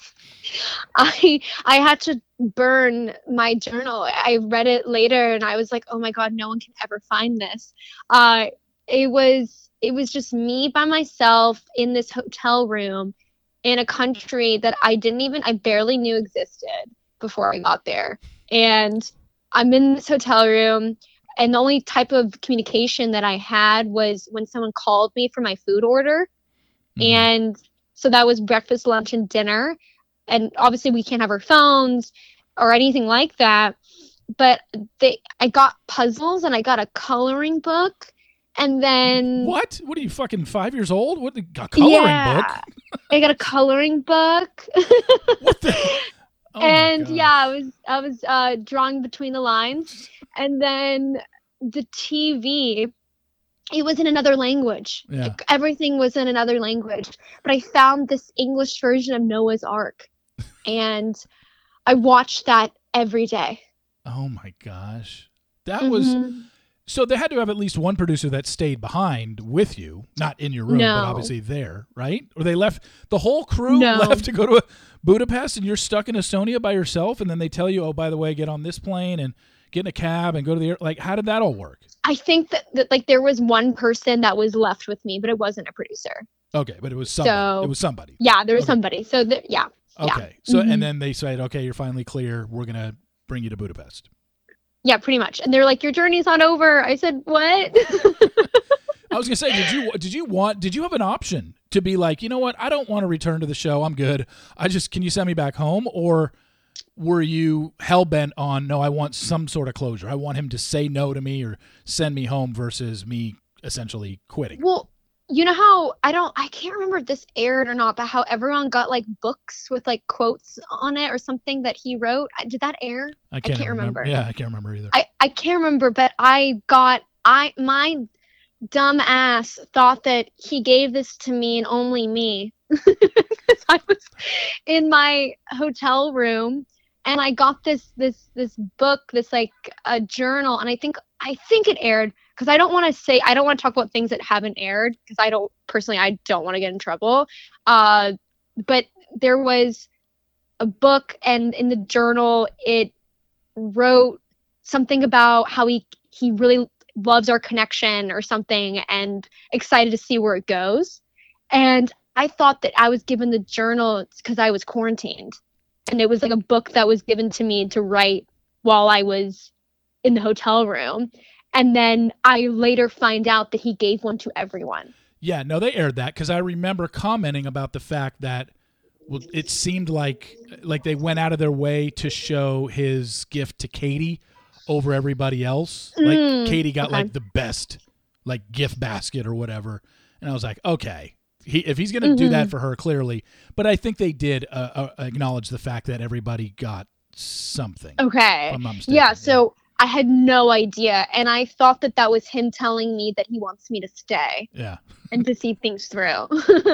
I, I had to burn my journal. I read it later, and I was like, oh my God, no one can ever find this. Uh, it was. It was just me by myself in this hotel room in a country that I didn't even, I barely knew existed before I got there. And I'm in this hotel room, and the only type of communication that I had was when someone called me for my food order. Mm-hmm. And so that was breakfast, lunch, and dinner. And obviously we can't have our phones or anything like that. But they, I got puzzles, and I got a coloring book. And then what? What are you, fucking five years old? What, a coloring yeah, book? I got a coloring book. What the? Oh and yeah, I was I was uh, drawing between the lines, and then the T V, it was in another language. Yeah. Like, everything was in another language. But I found this English version of Noah's Ark, and I watched that every day. Oh my gosh, that mm-hmm. was. So they had to have at least one producer that stayed behind with you, not in your room, no. but obviously there, right? Or they left, the whole crew no. left to go to Budapest, and you're stuck in Estonia by yourself, and then they tell you, oh, by the way, get on this plane and get in a cab and go to the air. Like, how did that all work? I think that, that like there was one person that was left with me, but it wasn't a producer. Okay, but it was somebody. So, it was somebody. Yeah, there was okay. somebody. So, the, yeah. Okay, yeah. so mm-hmm. and then they said, okay, you're finally clear. We're going to bring you to Budapest. Yeah, pretty much. And they're like, your journey's not over. I said, what? I was gonna say, did you did you want did you have an option to be like, you know what, I don't want to return to the show. I'm good. I just, can you send me back home? Or were you hell bent on, no, I want some sort of closure. I want him to say no to me or send me home versus me essentially quitting. Well, you know how I don't I can't remember if this aired or not, but how everyone got like books with like quotes on it or something that he wrote. Did that air? I can't, I can't remember. remember. Yeah, I can't remember either. I, I can't remember, but I got I my dumb ass thought that he gave this to me and only me. Because I was in my hotel room and I got this this this book, this like a journal, and I think I think it aired. Because I don't want to say, I don't want to talk about things that haven't aired, because I don't, personally, I don't want to get in trouble. Uh, but there was a book, and in the journal, it wrote something about how he, he really loves our connection or something, and excited to see where it goes. And I thought that I was given the journal because I was quarantined. And it was like a book that was given to me to write while I was in the hotel room. And then I later find out that he gave one to everyone. Yeah, no, they aired that because I remember commenting about the fact that, well, it seemed like like they went out of their way to show his gift to Katie over everybody else. Like Mm, Katie got okay. like the best like gift basket or whatever, and I was like, okay, he, if he's gonna Mm-hmm. do that for her, clearly. But I think they did uh, uh, acknowledge the fact that everybody got something. Okay. If I'm not mistaken. Yeah, so I had no idea. And I thought that that was him telling me that he wants me to stay. Yeah. And to see things through.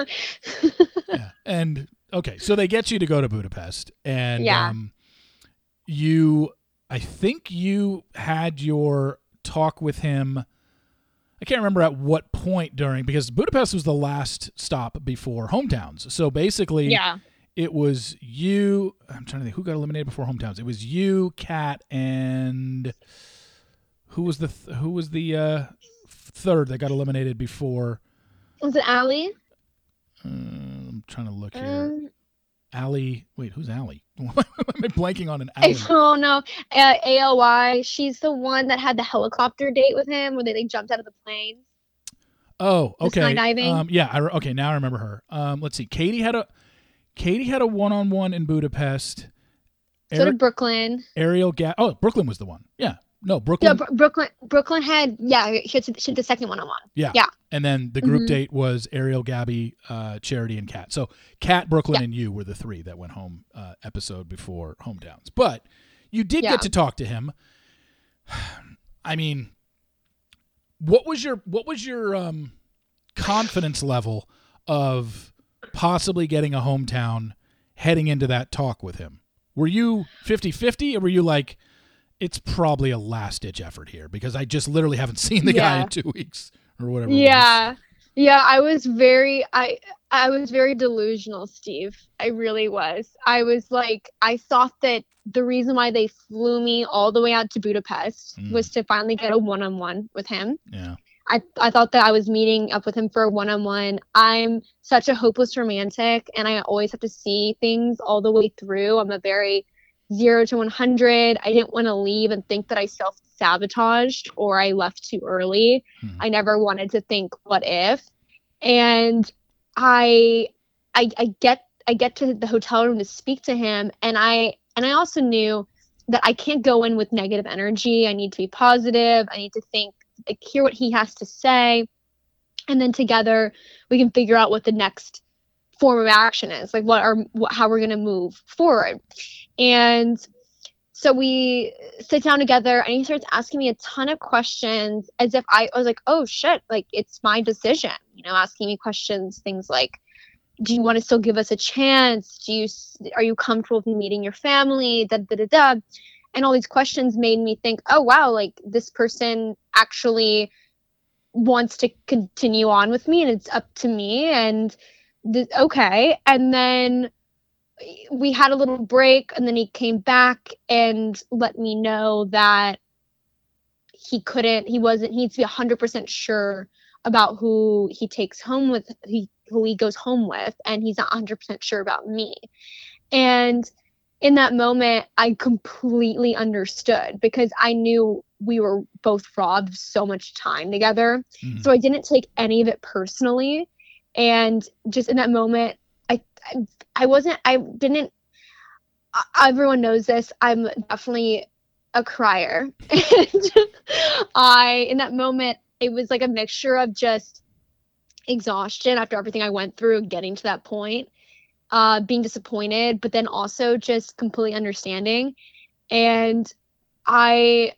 Yeah. And okay, so they get you to go to Budapest, and Yeah. um, you, I think you had your talk with him. I can't remember at what point during, because Budapest was the last stop before Hometowns. So basically, Yeah. it was you. I'm trying to think who got eliminated before hometowns. It was you, Kat, and who was the th- who was the uh, third that got eliminated before? Was it Allie? Uh, I'm trying to look here. Um, Allie. Wait, who's Allie? Am I blanking on an Allie? Oh no, uh, A L Y. She's the one that had the helicopter date with him, where they like, jumped out of the plane. Oh, The okay. skydiving. Um, yeah. I, re- okay, now I remember her. Um, let's see. Katie had a Katie had a one-on-one in Budapest. So Ari- did Brooklyn. Ariel Ga- Oh, Brooklyn was the one. Yeah. No, Yeah, Brooklyn. Br- Brooklyn. Brooklyn had yeah. She had, she had the second one on one. Yeah. Yeah. And then the group Mhm. date was Ariel, Gabby, uh, Charity, and Kat. So Kat, Brooklyn, Yeah. and you were the three that went home uh, episode before hometowns. But you did Yeah. get to talk to him. I mean, what was your what was your um, confidence level of possibly getting a hometown heading into that talk with him? Were you fifty-fifty, or were you like, it's probably a last-ditch effort here because I just literally haven't seen the guy Yeah. in two weeks or whatever it was? Yeah. Yeah, I was very I I was very delusional, Steve. I really was. I was like I thought that the reason why they flew me all the way out to Budapest Mm. was to finally get a one-on-one with him. Yeah. I I thought that I was meeting up with him for a one-on-one. I'm such a hopeless romantic, and I always have to see things all the way through. I'm a very zero to one hundred. I didn't want to leave and think that I self-sabotaged or I left too early. Hmm. I never wanted to think what if. And I I I get I get to the hotel room to speak to him, and I and I also knew that I can't go in with negative energy. I need to be positive. I need to think, like, hear what he has to say, and then together we can figure out what the next form of action is, like what are what, how we're going to move forward. And so we sit down together, and he starts asking me a ton of questions as if I, I was like, oh shit, like it's my decision, you know, asking me questions, things like, do you want to still give us a chance? Do you, are you comfortable with me meeting your family? Da, da, da, da. And all these questions made me think, oh wow, like this person actually wants to continue on with me, and it's up to me. And th- okay. And then we had a little break, and then he came back and let me know that he couldn't, he wasn't, he needs to be one hundred percent sure about who he takes home with, he, who he goes home with, and he's not one hundred percent sure about me. And in that moment, I completely understood, because I knew we were both robbed of so much time together. Mhm. So I didn't take any of it personally. And just in that moment, I, I, I wasn't, I didn't, uh, everyone knows this, I'm definitely a crier. And I, in that moment, it was like a mixture of just exhaustion after everything I went through, getting to that point, uh, being disappointed, but then also just completely understanding. And I,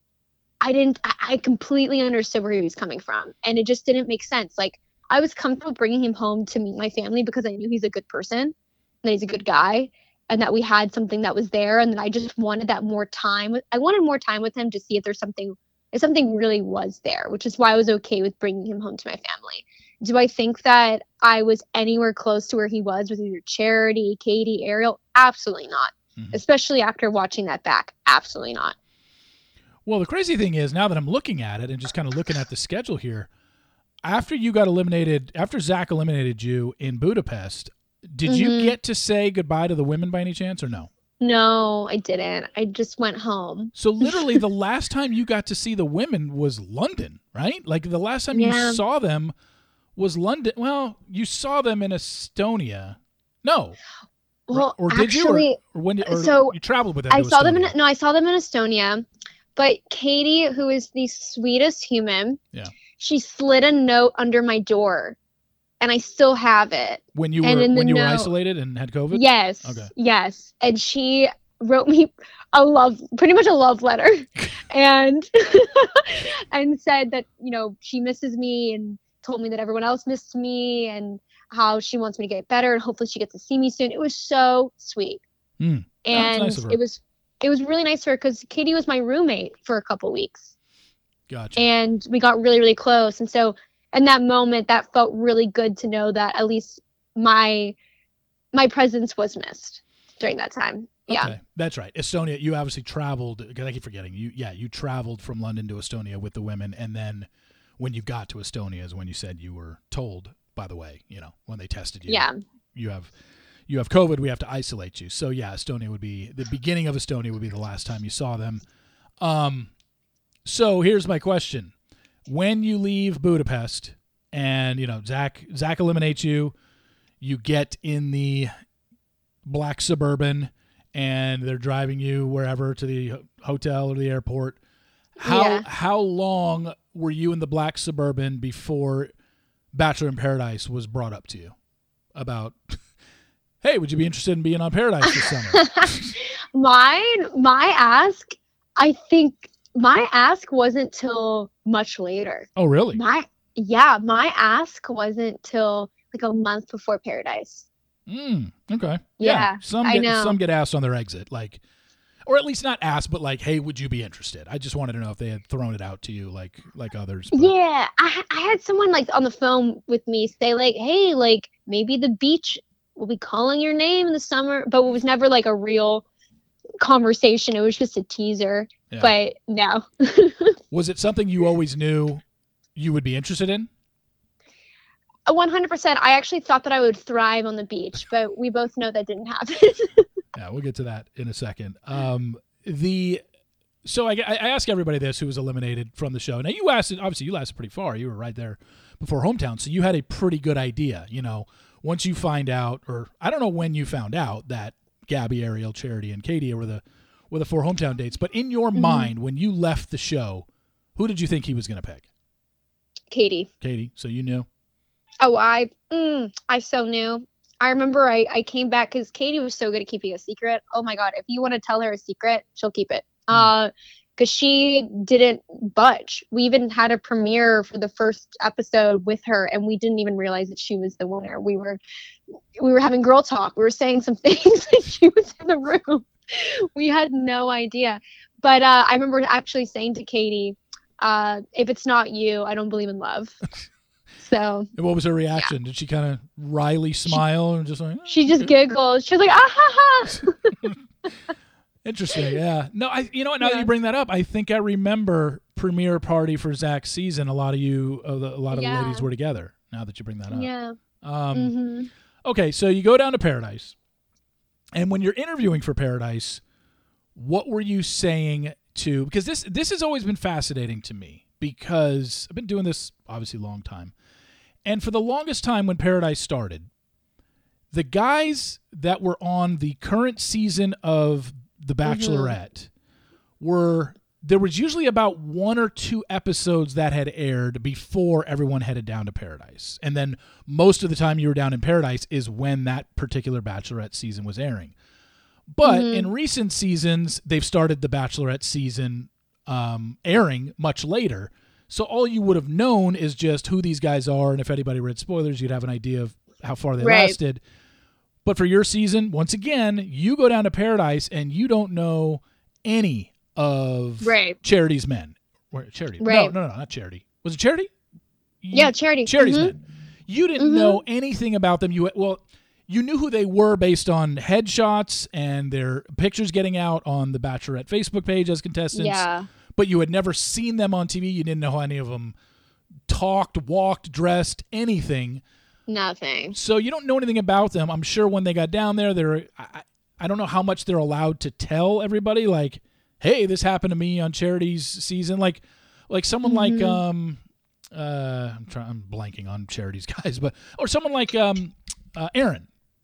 I didn't, I I completely understood where he was coming from. And it just didn't make sense. Like, I was comfortable bringing him home to meet my family because I knew he's a good person, and that he's a good guy, and that we had something that was there. And then I just wanted that more time. with- I wanted more time with him to see if there's something, if something really was there, which is why I was okay with bringing him home to my family. Do I think that I was anywhere close to where he was with either Charity, Katie, Ariel? Absolutely not. Mhm. Especially after watching that back. Absolutely not. Well, the crazy thing is, now that I'm looking at it and just kind of looking at the schedule here, after you got eliminated, after Zach eliminated you in Budapest, did you Mhm. get to say goodbye to the women by any chance, or no? No, I didn't. I just went home. So literally the last time you got to see the women was London, right? Like the last time Yeah. you saw them was London. Well, you saw them in Estonia. No. Well, or did actually, you? Or, or when or so you traveled with them I to saw them in Estonia? no, I saw them in Estonia, but Katie, who is the sweetest human, Yeah. she slid a note under my door, and I still have it. When you and were in the when you were note- isolated and had COVID? Yes. Okay. Yes. And she wrote me a love, pretty much a love letter, and and said that, you know, she misses me, and told me that everyone else missed me, and how she wants me to get better, and hopefully she gets to see me soon. It was so sweet. Hmm. that's And nice of her. it was it was really nice for her, because Katie was my roommate for a couple weeks, Gotcha. and we got really, really close. And so in that moment, that felt really good to know that at least my my presence was missed during that time. Yeah. Okay, that's right. Estonia, you obviously traveled, because I keep forgetting, you yeah, you traveled from London to Estonia with the women, and then when you got to Estonia is when you said you were told, by the way, you know, when they tested you, yeah. you have you have COVID, we have to isolate you. So yeah, Estonia would be, the beginning of Estonia would be the last time you saw them. Um, so here's my question. When you leave Budapest and, you know, Zach, Zach eliminates you, you get in the black Suburban, and they're driving you wherever to the hotel or the airport. How Yeah. how long were you in the black Suburban before Bachelor in Paradise was brought up to you about, hey, would you be interested in being on Paradise this summer? Mine, my ask, I think my ask wasn't till much later. Oh, really? My, yeah, my ask wasn't till like a month before Paradise. Mm, okay. Yeah, Some I get know. some get asked on their exit, like, or at least not asked, but like, hey, would you be interested? I just wanted to know if they had thrown it out to you, like like others. But. Yeah, I I had someone like on the phone with me say like, hey, like maybe the beach will be calling your name in the summer, but it was never like a real conversation. It was just a teaser. Yeah. But no. Was it something you always knew you would be interested in? one hundred percent. I actually thought that I would thrive on the beach, but we both know that didn't happen. Yeah, we'll get to that in a second. Um, the so I, I ask everybody this who was eliminated from the show. Now you lasted, obviously you lasted pretty far. You were right there before Hometown, so you had a pretty good idea. You know, once you find out, or I don't know when you found out that Gabby, Ariel, Charity, and Katie were the were the four Hometown dates. But in your Mhm. mind, when you left the show, who did you think he was going to pick? Katie. Katie. So you knew. Oh, I mm, I so knew. I remember I, I came back because Katie was so good at keeping a secret. Oh my God. If you want to tell her a secret, she'll keep it. Mm. Uh, because she didn't budge. We even had a premiere for the first episode with her, and we didn't even realize that she was the winner. We were we were having girl talk. We were saying some things, and she was in the room. We had no idea. But uh, I remember actually saying to Katie, uh, if it's not you, I don't believe in love. So And what was her reaction? Did she kind of wryly smile and just like, oh, she just okay. giggled. She was like, ah ha ha. Interesting, yeah. No, I. You know what? Now that Yeah. you bring that up, I think I remember premiere party for Zach's season. A lot of you, uh, the, a lot of Yeah. the ladies were together. Now that you bring that up, Yeah. Um, hmm Okay, so you go down to Paradise, and when you're interviewing for Paradise, what were you saying to? Because this this has always been fascinating to me because I've been doing this obviously a long time, and for the longest time when Paradise started, the guys that were on the current season of The Bachelorette were, there was usually about one or two episodes that had aired before everyone headed down to Paradise. And then most of the time you were down in Paradise is when that particular Bachelorette season was airing. But Mhm. in recent seasons, they've started the Bachelorette season um, airing much later. So all you would have known is just who these guys are, and if anybody read spoilers, you'd have an idea of how far they Right. lasted. But for your season, once again, you go down to Paradise and you don't know any of Right. Charity's men. Or Charity. Right. No, no, no, not Charity. Was it Charity? Yeah, Charity. Charity's Mhm. men. You didn't Mhm. know anything about them. You well, you knew who they were based on headshots and their pictures getting out on the Bachelorette Facebook page as contestants. Yeah. But you had never seen them on T V. You didn't know how any of them talked, walked, dressed, anything. Nothing. So you don't know anything about them. I'm sure when they got down there, they're I, I don't know how much they're allowed to tell everybody. Like, hey, this happened to me on Charity's season. Like, like someone like Mhm. um, uh, I'm trying, I'm blanking on Charity's guys, but or someone like um, uh, Aaron,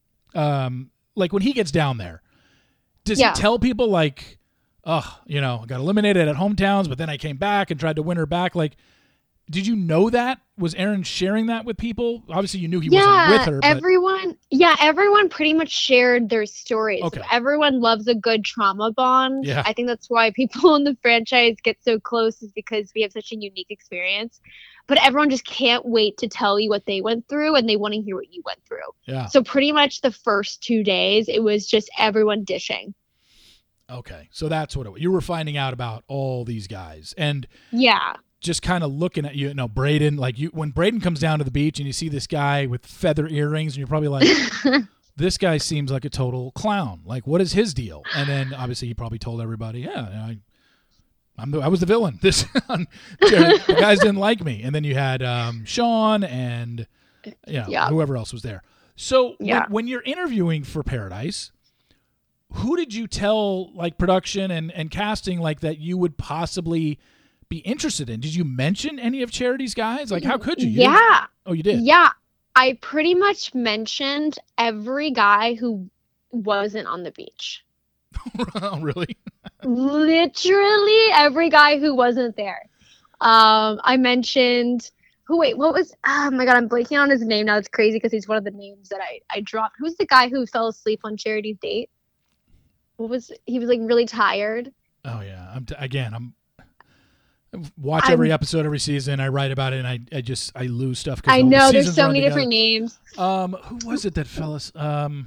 um, like when he gets down there, does Yeah. he tell people like, oh, you know, I got eliminated at Hometowns, but then I came back and tried to win her back? Like, did you know that? Was Aaron sharing that with people? Obviously, you knew he yeah, wasn't with her. But everyone. Yeah, everyone pretty much shared their stories. Okay. Everyone loves a good trauma bond. Yeah. I think that's why people in the franchise get so close, is because we have such a unique experience. But everyone just can't wait to tell you what they went through, and they want to hear what you went through. yeah. So pretty much the first two days, it was just everyone dishing. Okay, so that's what it was. You were finding out about all these guys and Yeah. just kind of looking at you, you know, Braden, like you, when Braden comes down to the beach and you see this guy with feather earrings and you're probably like, this guy seems like a total clown. Like, what is his deal? And then obviously he probably told everybody, yeah, I, I'm the, I was the villain. This the guys didn't like me. And then you had um, Sean and you know, yeah. whoever else was there. So yeah. when, when you're interviewing for Paradise, who did you tell, like production and, and casting, like that you would possibly be interested in? Did you mention any of Charity's guys? Like, how could you? you yeah. didn't? Oh, you did? Yeah. I pretty much mentioned every guy who wasn't on the beach. Oh, really? Literally every guy who wasn't there. Um, I mentioned who? Wait, what was? Oh my god, I'm blanking on his name now. It's crazy because he's one of the names that I I dropped. Who's the guy who fell asleep on Charity's date? What was? He was like really tired. Oh yeah. I'm t- again. I'm. Watch every I'm, episode every season. I write about it, and I, I just I lose stuff. I know the there's so many together. different names. Um, who was it that fell us? Um,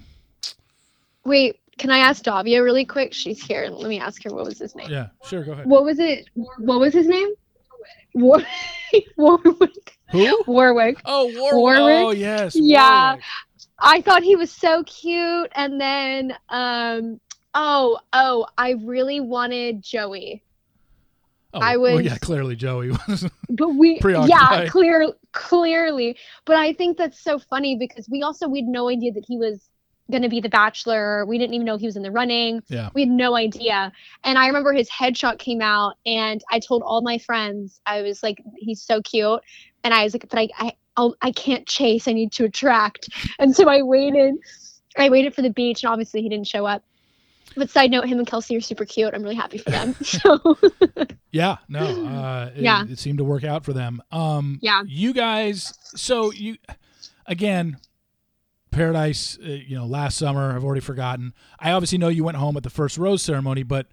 wait, can I ask Davia really quick? She's here. Let me ask her. What was his name? Yeah, sure. Go ahead. What was it? What was his name? War- Warwick. Who? Warwick. Oh, War- Warwick. Oh, yes. Yeah, Warwick. I thought he was so cute, and then um, oh, oh, I really wanted Joey. Oh, I was, well, yeah, clearly Joey was. But we, preoccupied. yeah, clear, clearly. But I think that's so funny because we also we had no idea that he was going to be the Bachelor. We didn't even know he was in the running. Yeah, we had no idea. And I remember his headshot came out, and I told all my friends, I was like, he's so cute, and I was like, but I, I, I'll, I can't chase. I need to attract. And so I waited. I waited for the beach, and obviously he didn't show up. But side note, him and Kelsey are super cute. I'm really happy for them. So yeah, no, uh, it, yeah, it seemed to work out for them. Um, yeah, you guys. So you, again, Paradise. Uh, you know, last summer. I've already forgotten. I obviously know you went home at the first rose ceremony, but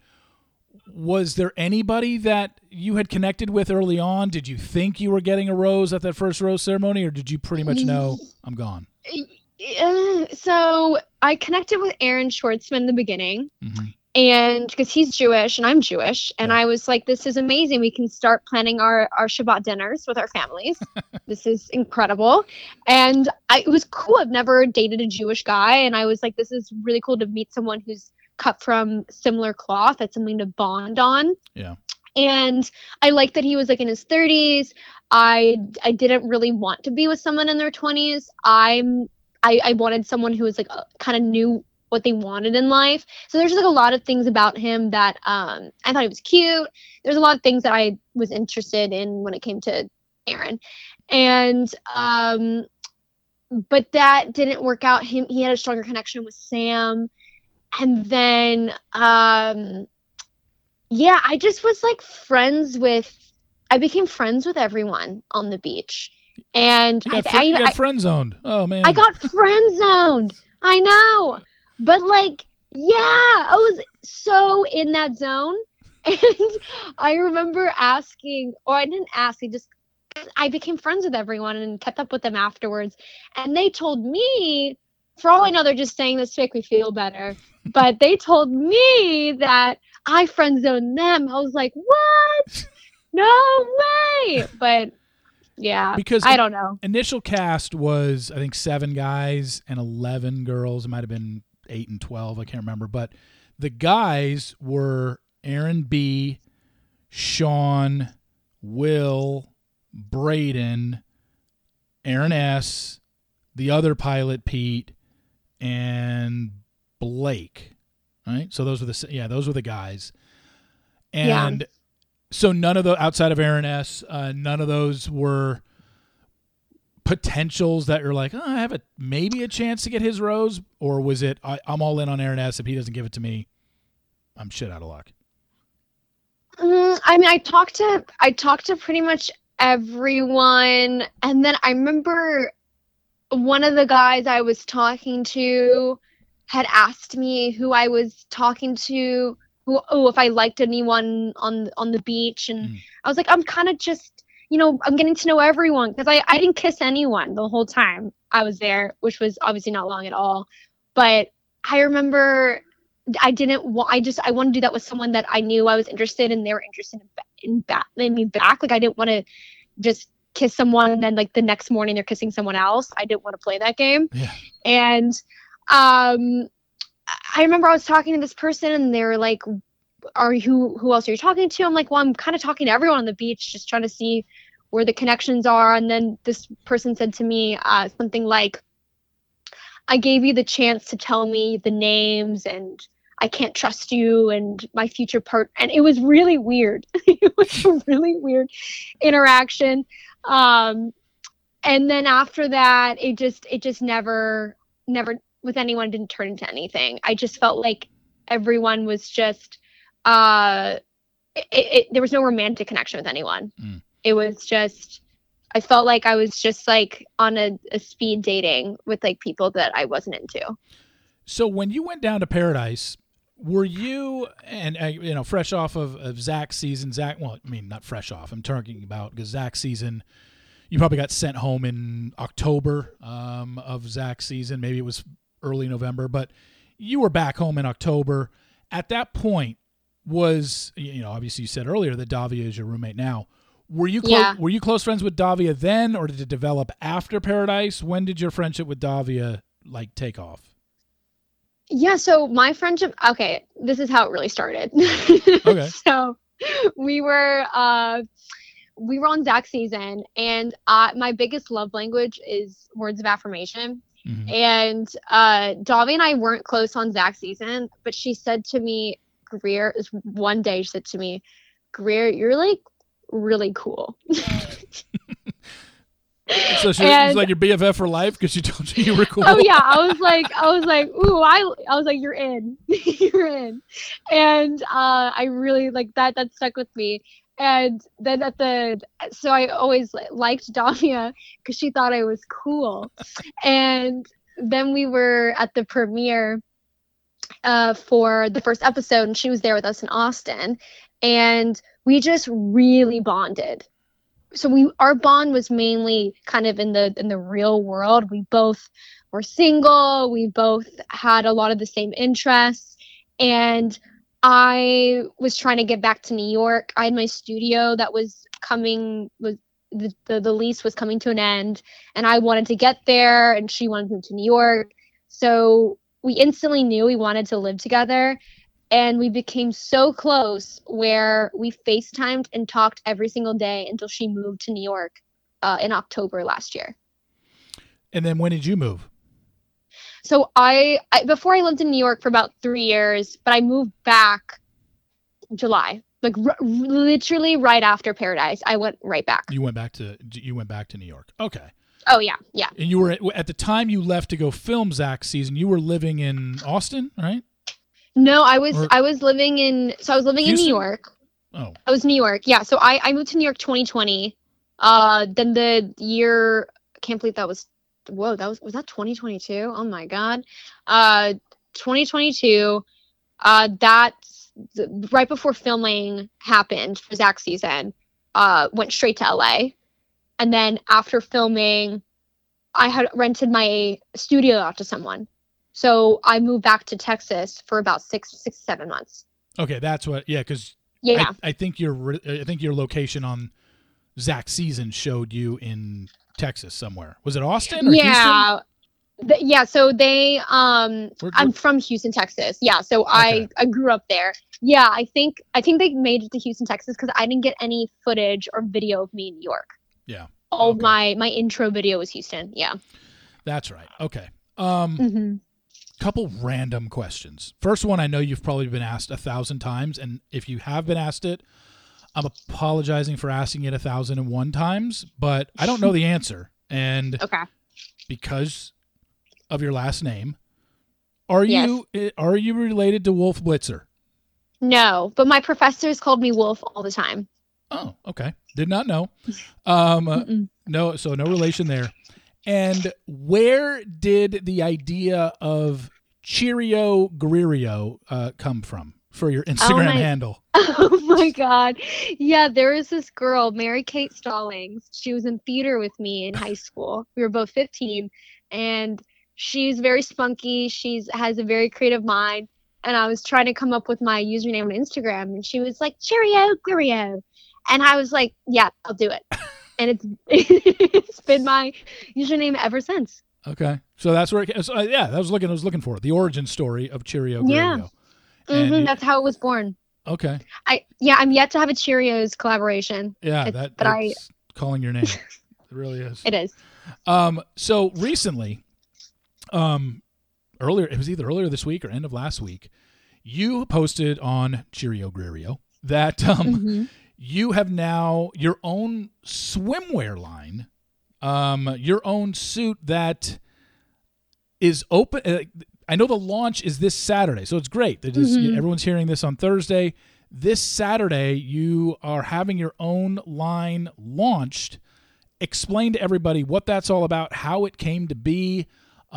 was there anybody that you had connected with early on? Did you think you were getting a rose at that first rose ceremony, or did you pretty much know I'm gone? Uh, so I connected with Aaron Schwartzman in the beginning, mm-hmm. and because he's Jewish and I'm Jewish, and yeah. I was like, this is amazing. We can start planning our, our Shabbat dinners with our families. This is incredible. And I, it was cool. I've never dated a Jewish guy. And I was like, this is really cool to meet someone who's cut from similar cloth. That's something to bond on. Yeah. And I liked that he was like in his thirties. I, I didn't really want to be with someone in their twenties. I'm I, I wanted someone who was like uh, kind of knew what they wanted in life. So there's like a lot of things about him that um, I thought he was cute. There's a lot of things that I was interested in when it came to Aaron. And, um, but that didn't work out. Him, he had a stronger connection with Sam. And then, um, yeah, I just was like friends with, I became friends with everyone on the beach. And you got, I, fr- I, you got I, friend zoned. Oh man, I got friend zoned. I know, but like, yeah, I was so in that zone, and I remember asking, or I didn't ask. I just, I became friends with everyone and kept up with them afterwards. And they told me, for all I know, they're just saying this to make me feel better. But they told me that I friend zoned them. I was like, what? No way. But. Yeah, because I don't know. Initial cast was, I think, seven guys and eleven girls. It might have been eight and twelve. I can't remember. But the guys were Aaron B., Sean, Will, Braden, Aaron S., the other pilot, Pete, and Blake. Right? So those were the yeah, those were the guys. And yeah. So none of the outside of Aaron S, uh, none of those were potentials that you're like, oh, I have a maybe a chance to get his rose, or was it I, I'm all in on Aaron S. If he doesn't give it to me, I'm shit out of luck. Mm, I mean, I talked to I talked to pretty much everyone, and then I remember one of the guys I was talking to had asked me who I was talking to. Who, oh, if I liked anyone on on the beach, and mm. I was like, I'm kind of just, you know, I'm getting to know everyone because I, I didn't kiss anyone the whole time I was there, which was obviously not long at all. But I remember I didn't want, I just, I wanted to do that with someone that I knew I was interested in. They were interested in, in, back, in me back. Like I didn't want to just kiss someone and then like the next morning they're kissing someone else. I didn't want to play that game. Yeah. And um, I remember I was talking to this person and they were like, are you, who, who else are you talking to? I'm like, well, I'm kind of talking to everyone on the beach, just trying to see where the connections are. And then this person said to me uh, something like, I gave you the chance to tell me the names and I can't trust you and my future part. And it was really weird. It was a really weird interaction. Um, and then after that, it just, it just never, never with anyone didn't turn into anything. I just felt like everyone was just, uh, it, it, there was no romantic connection with anyone. Mm. It was just, I felt like I was just like on a, a speed dating with like people that I wasn't into. So when you went down to Paradise, were you, and uh, you know, fresh off of, of Zach's season, Zach, well, I mean, not fresh off, I'm talking about because Zach's season, you probably got sent home in October um, of Zach's season. Maybe it was early November, but you were back home in October. At that point, was, you know, obviously you said earlier that Davia is your roommate now. Were you close, yeah. were you close friends with Davia then, or did it develop after Paradise? When did your friendship with Davia like take off? Yeah, so my friendship, okay, this is how it really started. Okay. So we were uh we were on Zach's season, and uh my biggest love language is words of affirmation. Mm-hmm. And uh Davia and I weren't close on Zach's season, but she said to me, Greer, one day she said to me, Greer, you're like really cool. So she was like your B F F for life because she told you you were cool. Oh yeah, I was like, I was like, ooh, I, I was like, you're in, you're in, and uh, I really like that. That stuck with me. And then at the, so I always liked Davia because she thought I was cool. And then we were at the premiere uh, for the first episode, and she was there with us in Austin, and we just really bonded. So we, our bond was mainly kind of in the in the real world. We both were single. We both had a lot of the same interests. And I was trying to get back to New York. I had my studio that was coming, was the, the, the lease was coming to an end. And I wanted to get there, and she wanted to move to New York. So we instantly knew we wanted to live together. And we became so close where we FaceTimed and talked every single day until she moved to New York uh, in October last year. And then when did you move? So I, I, before I lived in New York for about three years, but I moved back July, like r- literally right after Paradise. I went right back. You went back to, you went back to New York. Okay. Oh yeah. Yeah. And you were, at the time you left to go film Zach's season, you were living in Austin, right? No, I was or, I was living in so I was living Houston? in New York. Oh. I was New York. Yeah. So I, I moved to New York twenty twenty. Uh then the year I can't believe that was whoa, that was was that twenty twenty-two? Oh my God. Uh twenty twenty-two. Uh that's the, right before filming happened for Zach's season. Uh went straight to L A. And then after filming, I had rented my studio out to someone. So I moved back to Texas for about six, six, seven months. Okay, that's what. Yeah, because yeah, I, I think your I think your location on Zach's season showed you in Texas somewhere. Was it Austin or yeah, Houston? The, yeah. So they, um, Where, I'm from Houston, Texas. Yeah, so okay. I I grew up there. Yeah, I think I think they made it to Houston, Texas because I didn't get any footage or video of me in New York. Yeah, all okay. of my my intro video was Houston. Yeah, that's right. Okay. Um. Mm-hmm. Couple random questions. First one, I know you've probably been asked a thousand times, and if you have been asked it, I'm apologizing for asking it a thousand and one times, but I don't know the answer. And okay. because of your last name, are yes. you are you related to Wolf Blitzer? No, but my professors called me Wolf all the time. Oh, okay. Did not know. Um, uh, no, so no relation there. And where did the idea of Cheerio Greerio uh, come from for your Instagram oh my, handle? Oh my God. Yeah, there was this girl, Mary Kate Stallings. She was in theater with me in high school. We were both fifteen, and she's very spunky. She's has a very creative mind. And I was trying to come up with my username on Instagram, and she was like, Cheerio Greerio. And I was like, yeah, I'll do it. And it's it's been my username ever since. Okay, so that's where it, so, uh, yeah, I was looking. I was looking for it. The origin story of Cheerio Yeah. Gravio. Mm-hmm, And that's how it was born. Okay. I yeah, I'm yet to have a Cheerios collaboration. Yeah, It's- that but I it's calling your name. It really is. it is. Um, so recently, um, earlier it was either earlier this week or end of last week, you posted on Cheerio Gravio that um, Mm-hmm. you have now your own swimwear line, um, your own suit that is open. Uh, I know the launch is this Saturday, so it's great. That is, Mhm. everyone's hearing this on Thursday. This Saturday, you are having your own line launched. Explain to everybody what that's all about, how it came to be,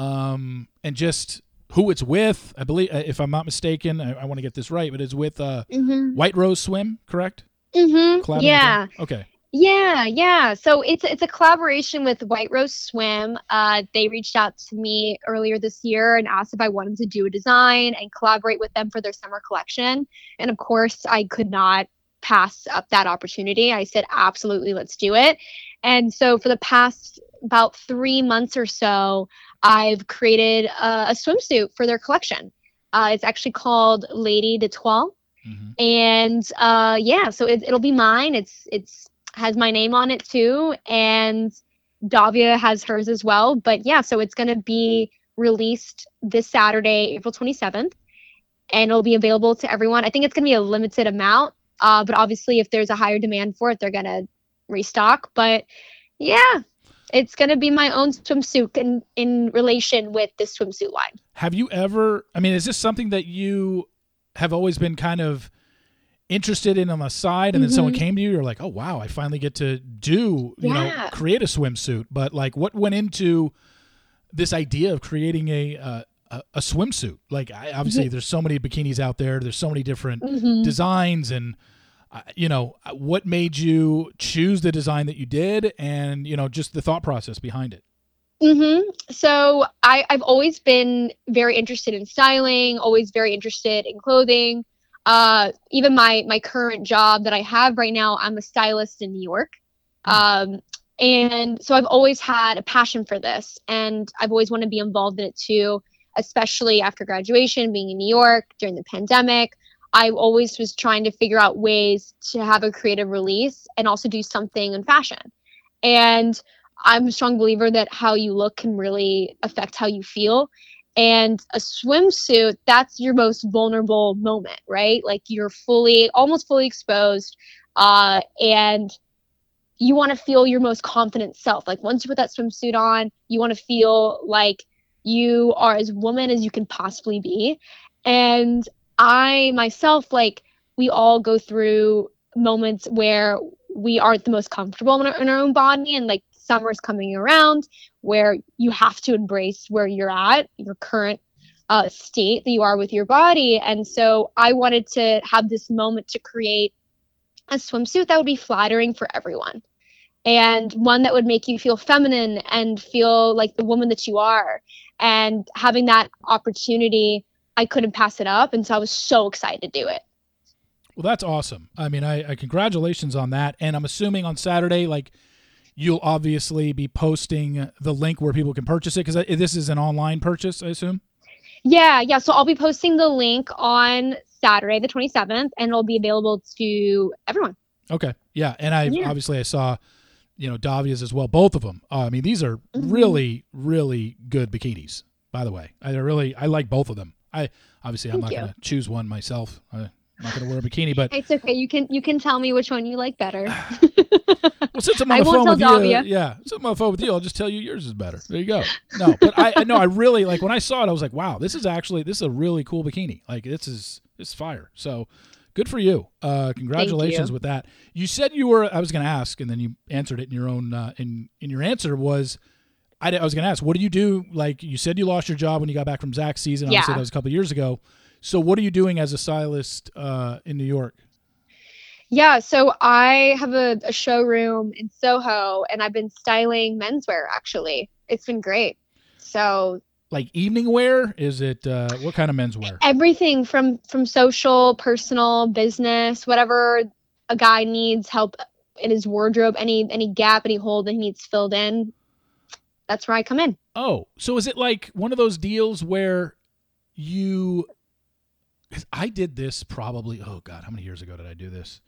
um, and just who it's with. I believe, uh, if I'm not mistaken, I, I want to get this right, but it's with uh, Mm-hmm. White Rose Swim, correct? Mm-hmm. Collabing with Yeah. them? Okay. Yeah, yeah. So it's it's a collaboration with White Rose Swim. Uh, they reached out to me earlier this year and asked if I wanted to do a design and collaborate with them for their summer collection. And of course, I could not pass up that opportunity. I said, absolutely, let's do it. And so for the past about three months or so, I've created a, a swimsuit for their collection. Uh, it's actually called Lady d'Etoile. Mm-hmm. And uh, yeah, so it, it'll be mine. It's it's has my name on it too, and Davia has hers as well. But yeah, so it's going to be released this Saturday, April twenty-seventh, and it'll be available to everyone. I think it's going to be a limited amount, uh, but obviously if there's a higher demand for it, they're going to restock. But yeah, it's going to be my own swimsuit in, in relation with this swimsuit line. Have you ever, I mean, is this something that you have always been kind of interested in on the side, and then Mhm. someone came to you, you're like, oh wow, I finally get to do, you know, Yeah. create a swimsuit. But like, what went into this idea of creating a uh, a, a swimsuit? Like, I, obviously, Yeah. there's so many bikinis out there. There's so many different Mhm. designs, and uh, you know, what made you choose the design that you did, and you know, just the thought process behind it. Mm-hmm. So I, I've always been very interested in styling, always very interested in clothing. Uh, even my my current job that I have right now, I'm a stylist in New York. Um, and so I've always had a passion for this, and I've always wanted to be involved in it too, especially after graduation, being in New York during the pandemic. I always was trying to figure out ways to have a creative release and also do something in fashion. And I'm a strong believer that how you look can really affect how you feel. And a swimsuit, that's your most vulnerable moment, right? Like you're fully, almost fully exposed, uh, and you want to feel your most confident self. Like once you put that swimsuit on, you want to feel like you are as woman as you can possibly be. And I myself, like we all go through moments where we aren't the most comfortable in our, in our own body, and like summer's coming around where you have to embrace where you're at, your current uh, state that you are with your body. And so I wanted to have this moment to create a swimsuit that would be flattering for everyone, and one that would make you feel feminine and feel like the woman that you are. And having that opportunity, I couldn't pass it up. And so I was so excited to do it. Well, that's awesome. I mean, I, I congratulations on that. And I'm assuming on Saturday, like, you'll obviously be posting the link where people can purchase it, because this is an online purchase, I assume? Yeah, yeah. So I'll be posting the link on Saturday, the twenty-seventh, and it'll be available to everyone. Okay. Yeah. And I Yeah. obviously I saw, you know, Davia's as well, both of them. Uh, I mean, these are Mhm. really, really good bikinis, by the way. I really, I like both of them. I obviously, I'm Thank not you. going to choose one myself. I, I'm not going to wear a bikini, but It's okay. You can you can tell me which one you like better. well, since I'm on I the won't phone with tell you, Davia. yeah, since I'm on the phone with you, I'll just tell you yours is better. There you go. No, but I, I know I really like when I saw it, I was like, wow, this is actually this is a really cool bikini. Like this is this is fire. So good for you. Uh, congratulations you. with that. You said you were. I was going to ask, and then you answered it in your own. Uh, in in your answer was. I, I was going to ask, what do you do? Like you said, you lost your job when you got back from Zach's season. Obviously, Yeah. that was a couple of years ago. So, what are you doing as a stylist uh, in New York? Yeah, so I have a, a showroom in Soho, and I've been styling menswear, actually. It's been great. So Like evening wear? Is it uh, what kind of menswear? everything from from social, personal, business, whatever a guy needs help in his wardrobe, any any gap, any hole that he needs filled in, that's where I come in. Oh, so is it like one of those deals where you, cause I did this probably, oh God, how many years ago did I do this?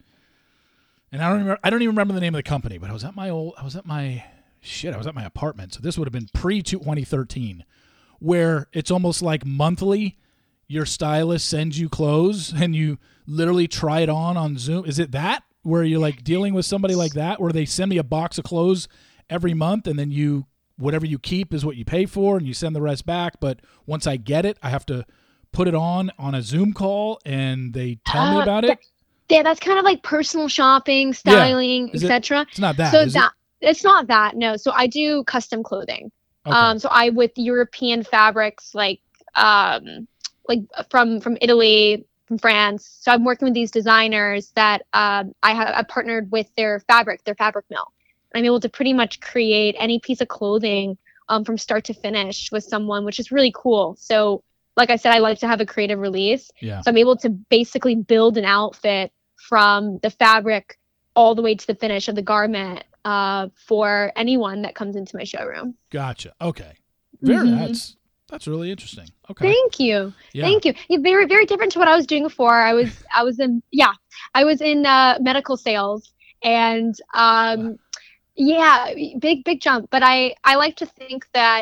And I don't remember, I don't even remember the name of the company, but I was at my old, I was at my, shit, I was at my apartment. So this would have been pre twenty thirteen, where it's almost like monthly, your stylist sends you clothes and you literally try it on on Zoom. Is it that where you're like dealing with somebody like that, where they send me a box of clothes every month and then you, whatever you keep is what you pay for and you send the rest back. But once I get it, I have to put it on on a Zoom call and they tell uh, me about it. Yeah, that's kind of like personal shopping, styling, yeah. et cetera. It, it's not that. So is that it? It's not that. No. So I do custom clothing. Okay. Um, so I with European fabrics, like um, like from from Italy, from France. So I'm working with these designers that um, I have I partnered with their fabric, their fabric mill. I'm able to pretty much create any piece of clothing um, from start to finish with someone, which is really cool. So, like I said, I like to have a creative release. Yeah. So I'm able to basically build an outfit from the fabric all the way to the finish of the garment uh, for anyone that comes into my showroom. Gotcha. Okay. Very. Mm-hmm. That's that's really interesting. Okay. Thank you. Yeah. Thank you. Yeah, very very different to what I was doing before. I was I was in yeah I was in uh, medical sales and. Um, wow. Yeah, big, big jump. But I, I like to think that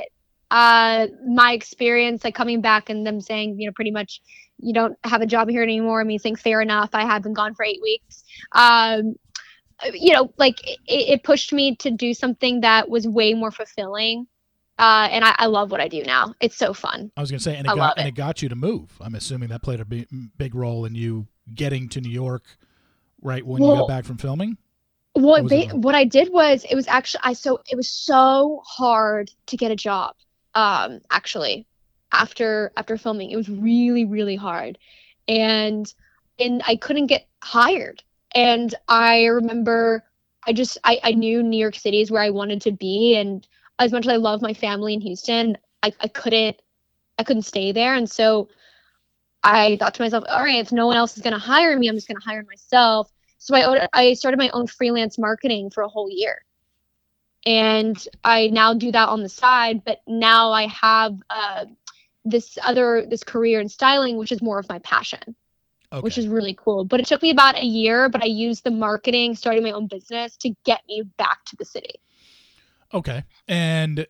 uh, my experience, like coming back and them saying, you know, pretty much you don't have a job here anymore. And me saying, fair enough. I have been gone for eight weeks. Um, you know, like it, it pushed me to do something that was way more fulfilling. Uh, and I, I love what I do now. It's so fun. I was going to say, and it, got, it. and it got you to move. I'm assuming that played a big, big role in you getting to New York right when well, you got back from filming. What what, they, what I did was it was actually I so it was so hard to get a job. Um, actually, after after filming, it was really really hard, and and I couldn't get hired. And I remember I just I, I knew New York City is where I wanted to be, and as much as I love my family in Houston, I, I couldn't I couldn't stay there, and so I thought to myself, all right, if no one else is going to hire me, I'm just going to hire myself. So I I started my own freelance marketing for a whole year, and I now do that on the side. But now I have uh, this other this career in styling, which is more of my passion, okay. which is really cool. But it took me about a year. But I used the marketing, starting my own business, to get me back to the city. Okay, and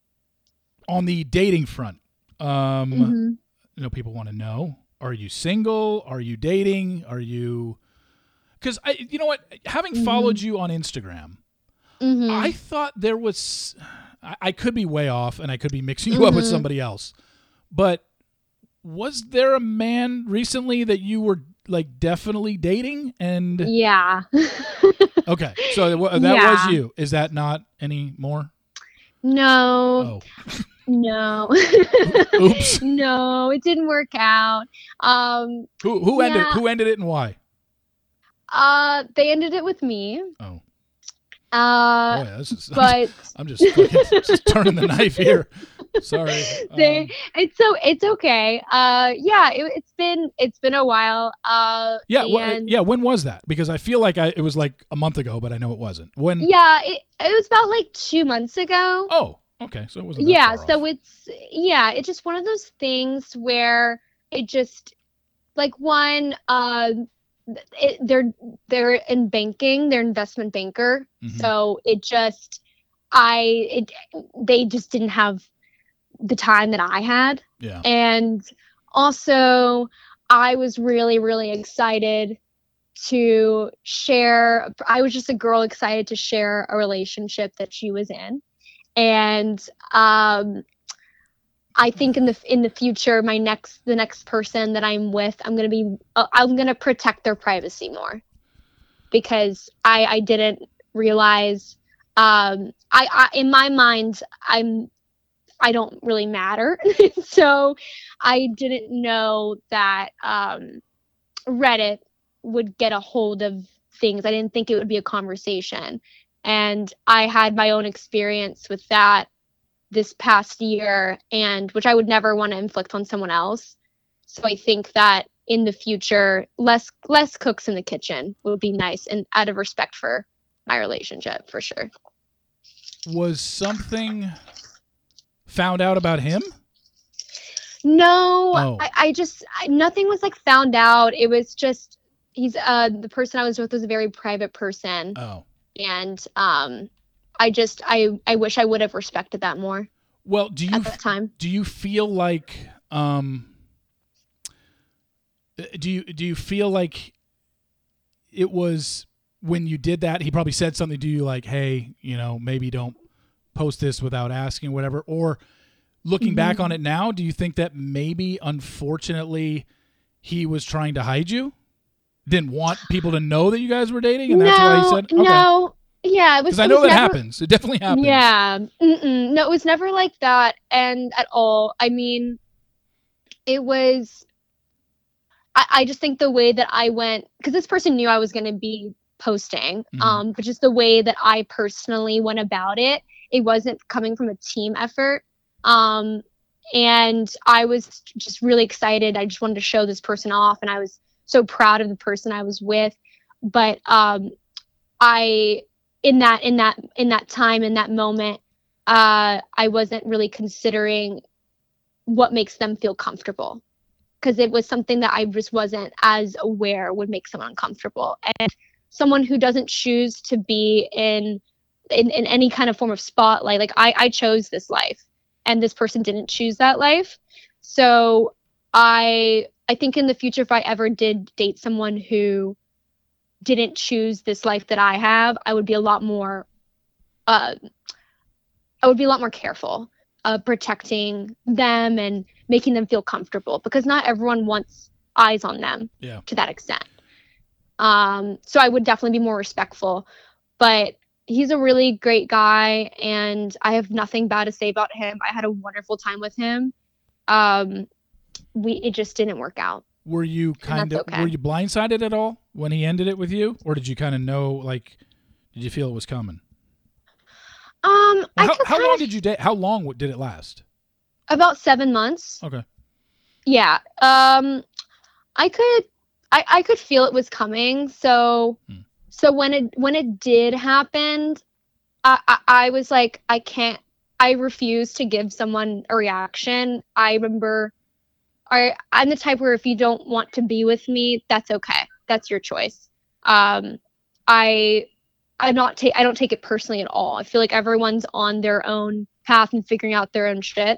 on the dating front, um, mm-hmm. you know, people want to know: are you single? Are you dating? Are you Because, I, you know what, having mm-hmm. followed you on Instagram, mm-hmm. I thought there was, I, I could be way off and I could be mixing you mm-hmm. up with somebody else, but was there a man recently that you were like definitely dating? And yeah. Okay, so that yeah. was you. Is that not anymore? No. Oh. No. Oops. No, it didn't work out. Um, who who yeah. ended who ended it and why? Uh, they ended it with me. Oh. Uh, Boy, this is, but I'm just, I'm just, fucking, just turning the knife here. Sorry. They, um, it's so it's okay. Uh, yeah, it, it's been it's been a while. Uh, yeah, and, well, yeah. When was that? Because I feel like I, it was like a month ago, but I know it wasn't. When? Yeah, it, it was about like two months ago. Oh, okay. So it wasn't. That Yeah, far so off. it's yeah, it's just one of those things where it just like one um. It, they're they're in banking, they're investment banker, mm-hmm. so it just I it they just didn't have the time that I had, yeah. And also I was really really excited to share. I was just a girl excited to share a relationship that she was in, and um. I think in the in the future, my next the next person that I'm with, I'm gonna be uh, I'm gonna protect their privacy more, because I I didn't realize um I, I in my mind I'm I don't really matter, so I didn't know that um Reddit would get a hold of things. I didn't think it would be a conversation, and I had my own experience with that this past year, and which I would never want to inflict on someone else. So I think that in the future, less less cooks in the kitchen would be nice, and out of respect for my relationship, for sure. Was something found out about him? No, Oh. I, I just I, nothing was like found out. It was just he's uh the person I was with was a very private person, Oh. and um, I just I I wish I would have respected that more Well, do you at that time. do you feel like um do you do you feel like it was when you did that he probably said something to you like, hey, you know, maybe don't post this without asking, whatever, or looking Mm-hmm. back on it now, do you think that maybe unfortunately he was trying to hide you? Didn't want people to know that you guys were dating, and no, that's why he said, okay. no, yeah, it was. Because I it know was that never- happens. It definitely happens. Yeah, mm-mm. No, it was never like that, and at all. I mean, it was. I, I just think the way that I went, because this person knew I was going to be posting, Mhm. um, but just the way that I personally went about it, it wasn't coming from a team effort. Um, and I was just really excited. I just wanted to show this person off, and I was so proud of the person I was with. But um, I, in that, in that, in that time, in that moment, uh, I wasn't really considering what makes them feel comfortable, because it was something that I just wasn't as aware would make someone uncomfortable. And someone who doesn't choose to be in in, in any kind of form of spotlight, like I, I chose this life, and this person didn't choose that life. So I I think in the future, if I ever did date someone who didn't choose this life that I have, I would be a lot more uh, I would be a lot more careful of protecting them and making them feel comfortable, because not everyone wants eyes on them Yeah. to that extent. Um, so I would definitely be more respectful, but he's a really great guy, and I have nothing bad to say about him. I had a wonderful time with him. Um, we it just didn't work out. Were you kind of that's okay. were you blindsided at all when he ended it with you, or did you kind of know, like, did you feel it was coming? Um, Well, I how could how kind long of, did you date? How long did it last? about seven months. Okay. Yeah. Um, I could, I, I could feel it was coming. So, Hmm. so when it, when it did happen, I, I, I was like, I can't, I refuse to give someone a reaction. I remember, I, I'm the type where if you don't want to be with me, that's okay. That's your choice. Um, I, I'm not take, I don't take it personally at all. I feel like everyone's on their own path and figuring out their own shit.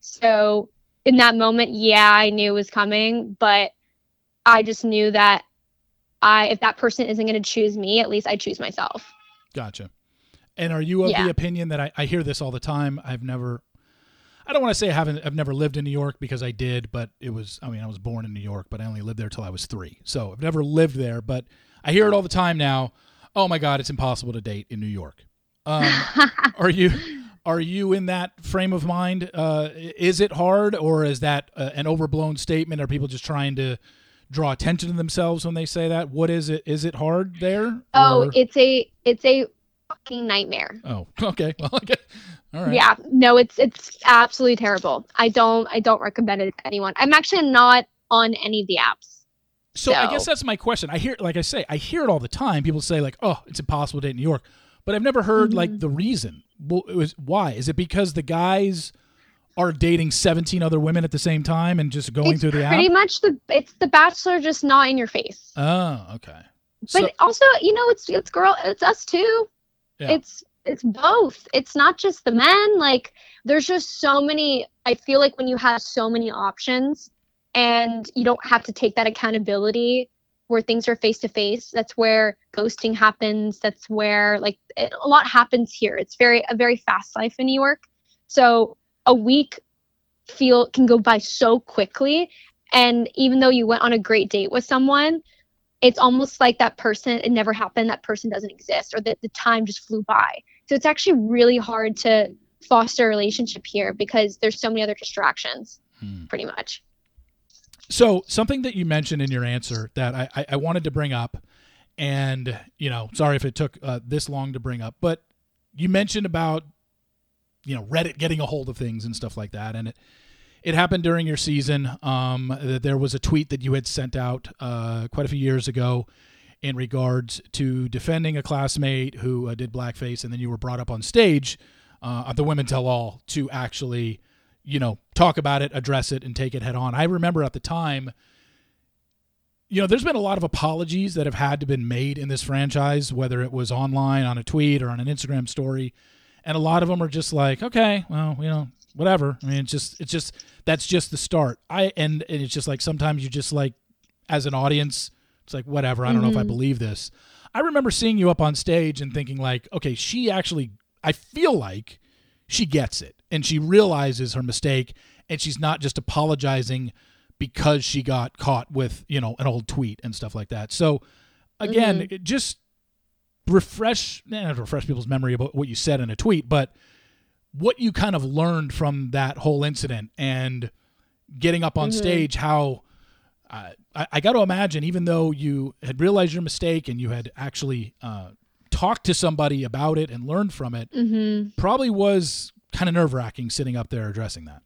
So in that moment, yeah, I knew it was coming, but I just knew that I, if that person isn't going to choose me, at least I choose myself. Gotcha. And are you of Yeah. the opinion that I, I hear this all the time? I've never, I don't want to say I haven't, I've never lived in New York, because I did, but it was, I mean, I was born in New York, but I only lived there till I was three. So I've never lived there, but I hear it all the time now. Oh my God, it's impossible to date in New York. Um, are you, are you in that frame of mind? Uh, is it hard, or is that uh, an overblown statement? Are people just trying to draw attention to themselves when they say that? What is it? Is it hard there? Oh, or- it's a, it's a fucking nightmare. Oh, okay. Well, okay. All right. Yeah, no, it's, it's absolutely terrible. I don't, I don't recommend it to anyone. I'm actually not on any of the apps. So, I So- guess that's my question. I hear, like I say, I hear it all the time. People say like, "Oh, it's impossible to date in New York," but I've never heard Mm-hmm. like the reason. Well, it was why? Is it because the guys are dating seventeen other women at the same time and just going It's through the app? pretty much the, it's the Bachelor, just not in your face. Oh, okay. But So, also, you know, it's, it's girl, it's us too. Yeah. It's, it's both. It's not just the men. Like, there's just so many, I feel like when you have so many options and you don't have to take that accountability where things are face to face, that's where ghosting happens. That's where, like, it, a lot happens here. It's very, a very fast life in New York. So a week feel can go by so quickly. And even though you went on a great date with someone, it's almost like that person, it never happened, that person doesn't exist, or that the time just flew by. So it's actually really hard to foster a relationship here because there's so many other distractions, Hmm. pretty much. So something that you mentioned in your answer that I, I, I wanted to bring up, and, you know, sorry if it took uh, this long to bring up, but you mentioned about, you know, Reddit getting a hold of things and stuff like that. And it, it happened during your season. Um, that there was a tweet that you had sent out uh, quite a few years ago in regards to defending a classmate who uh, did blackface, and then you were brought up on stage uh, the Women Tell All to actually, you know, talk about it, address it, and take it head on. I remember at the time, you know, there's been a lot of apologies that have had to been made in this franchise, whether it was online on a tweet or on an Instagram story. And a lot of them are just like, okay, well, you know, whatever. I mean, it's just, it's just, that's just the start. I, and, and it's just like, sometimes you just like, as an audience, it's like, whatever. I don't mm-hmm. know if I believe this. I remember seeing you up on stage and thinking like, okay, she actually, I feel like she gets it and she realizes her mistake and she's not just apologizing because she got caught with, you know, an old tweet and stuff like that. So again, mm-hmm. it just refresh, eh, refresh people's memory about what you said in a tweet, but what you kind of learned from that whole incident and getting up on mm-hmm. stage, how uh, I, I got to imagine, even though you had realized your mistake and you had actually uh, talked to somebody about it and learned from it, mm-hmm. probably was kind of nerve wracking sitting up there addressing that.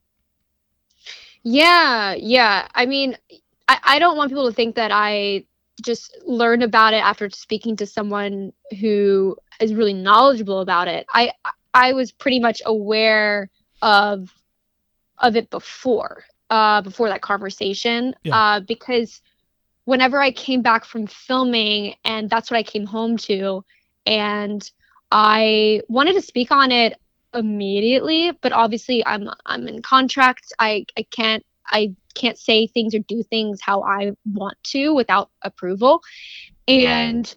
Yeah, yeah. I mean, I, I don't want people to think that I just learned about it after speaking to someone who is really knowledgeable about it. I I was pretty much aware of of it before, uh, before that conversation, yeah. uh, because whenever I came back from filming, and that's what I came home to, and I wanted to speak on it immediately, but obviously I'm I'm in contract. I I can't I can't say things or do things how I want to without approval. And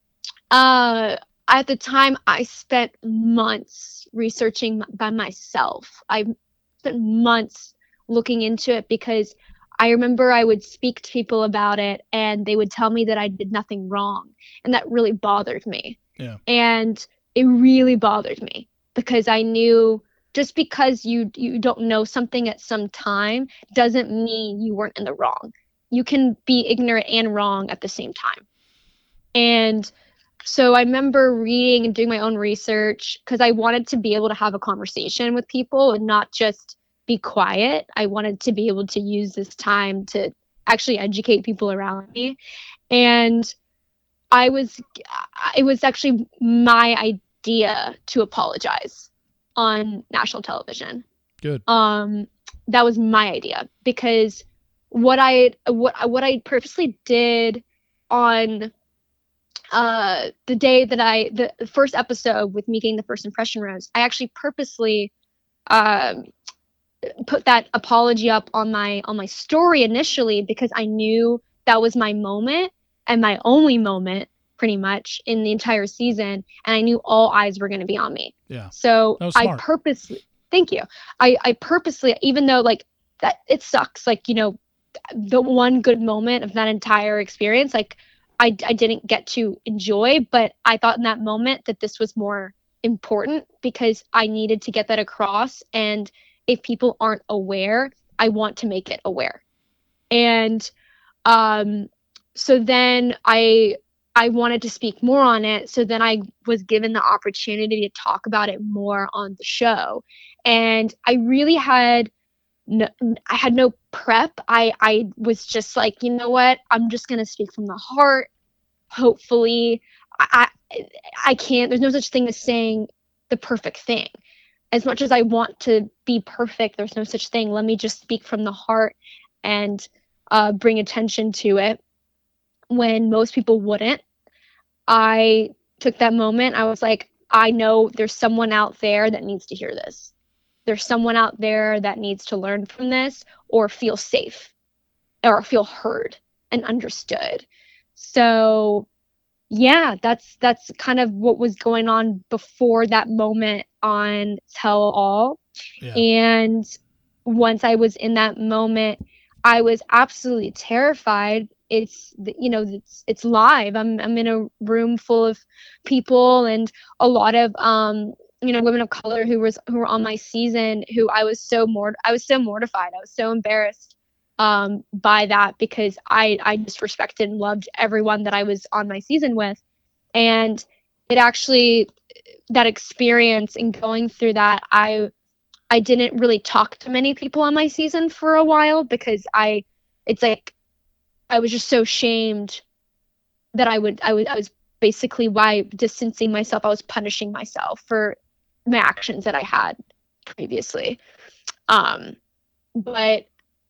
uh at the time I spent months researching by myself. I spent months looking into it because I remember I would speak to people about it and they would tell me that I did nothing wrong, and that really bothered me. Yeah. And it really bothered me, because I knew just because you you don't know something at some time doesn't mean you weren't in the wrong. You can be ignorant and wrong at the same time. And so I remember reading and doing my own research because I wanted to be able to have a conversation with people and not just be quiet. I wanted to be able to use this time to actually educate people around me. And I was, it was actually my idea to apologize on national television. Good. Um, that was my idea, because what I what what I purposely did on uh the day that I the, the first episode with me getting the first impression rose, I actually purposely um put that apology up on my on my story initially, because I knew that was my moment and my only moment pretty much in the entire season, and I knew all eyes were going to be on me. Yeah. So I purposely, thank you. I, I purposely, even though like that, it sucks. Like, you know, the one good moment of that entire experience, like I, I didn't get to enjoy, but I thought in that moment that this was more important because I needed to get that across. And if people aren't aware, I want to make it aware. And um, so then I, I wanted to speak more on it. So then I was given the opportunity to talk about it more on the show. And I really had no, I had no prep. I, I was just like, you know what? I'm just going to speak from the heart. Hopefully I, I, I can't, there's no such thing as saying the perfect thing. As much as I want to be perfect, there's no such thing. Let me just speak from the heart and uh, bring attention to it when most people wouldn't. I took that moment. I was like, I know there's someone out there that needs to hear this. There's someone out there that needs to learn from this or feel safe or feel heard and understood. So yeah, that's that's kind of what was going on before that moment on Tell All. Yeah. And once I was in that moment, I was absolutely terrified. It's, you know, it's it's live. I'm I'm in a room full of people and a lot of um you know, women of color who was who were on my season, who I was so mort I was so mortified. I was so embarrassed um by that, because I I just respected and loved everyone that I was on my season with. And it actually, that experience in going through that, I I didn't really talk to many people on my season for a while, because I it's like I was just so shamed that I would I would I was basically, by distancing myself, I was punishing myself for my actions that I had previously. Um, but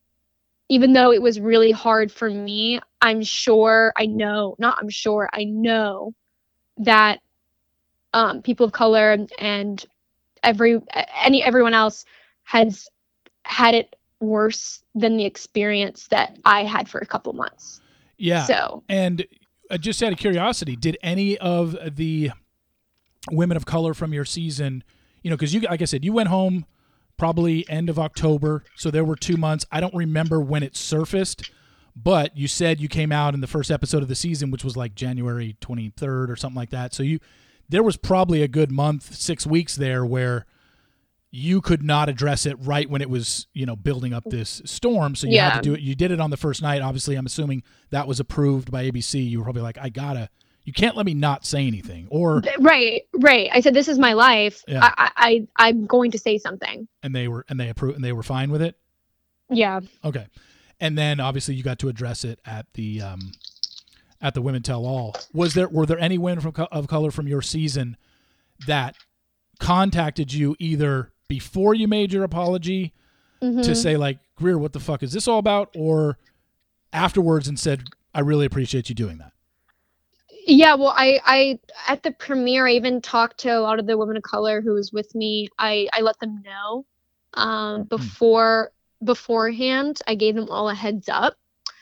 even though it was really hard for me, I'm sure, I know, not I'm sure, I know that um, people of color and every any everyone else has had it worse than the experience that I had for a couple months. Yeah. So, and uh, just out of curiosity, did any of the women of color from your season, you know, because you, like I said, you went home probably end of October, so there were two months. I don't remember when it surfaced, but you said you came out in the first episode of the season, which was like January twenty-third or something like that. So you, there was probably a good month, six weeks there where you could not address it right when it was, you know, building up this storm. So you yeah. had to do it. You did it on the first night. Obviously, I'm assuming that was approved by A B C. You were probably like, I gotta, you can't let me not say anything. Or right, right. I said, this is my life. Yeah. I, I, I'm going to say something. And they were, and they approved, and they were fine with it. Yeah. Okay. And then obviously you got to address it at the, um, at the Women Tell All. Was there, were there any women from of color from your season that contacted you either before you made your apology mm-hmm. to say like, Greer, what the fuck is this all about? Or afterwards and said, I really appreciate you doing that? Yeah, well, I, I at the premiere, I even talked to a lot of the women of color who was with me. I, I let them know um, before mm. beforehand. I gave them all a heads up.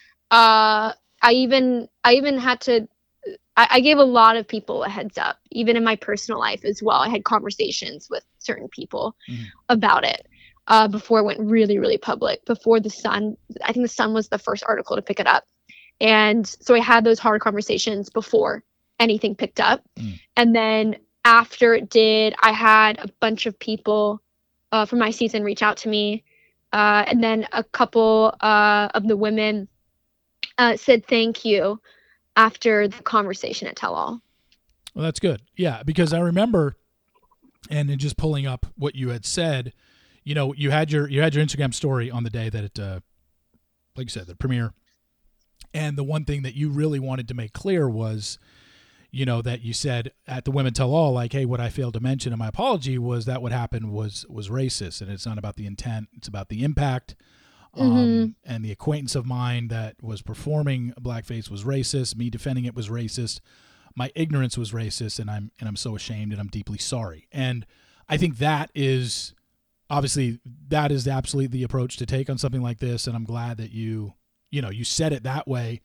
Uh, I even I even had to. I, I gave a lot of people a heads up, even in my personal life as well. I had conversations with certain people mm. about it uh, before it went really, really public. Before the Sun, I think the Sun was the first article to pick it up. And so I had those hard conversations before anything picked up. Mm. And then after it did, I had a bunch of people uh, from my season reach out to me. Uh, and then a couple uh, of the women uh, said thank you after the conversation at Tell All. Well, that's good. Yeah, because I remember, and in just pulling up what you had said, you know, you had your you had your Instagram story on the day that it, uh, like you said, the premiere. And the one thing that you really wanted to make clear was, you know, that you said at the Women Tell All, like, hey, what I failed to mention in my apology was that what happened was was racist. And it's not about the intent. It's about the impact. Um, mm-hmm. And the acquaintance of mine that was performing blackface was racist. Me defending it was racist. My ignorance was racist. And I'm and I'm so ashamed and I'm deeply sorry. And I think that is, obviously, that is absolutely the approach to take on something like this. And I'm glad that you... you know, you said it that way.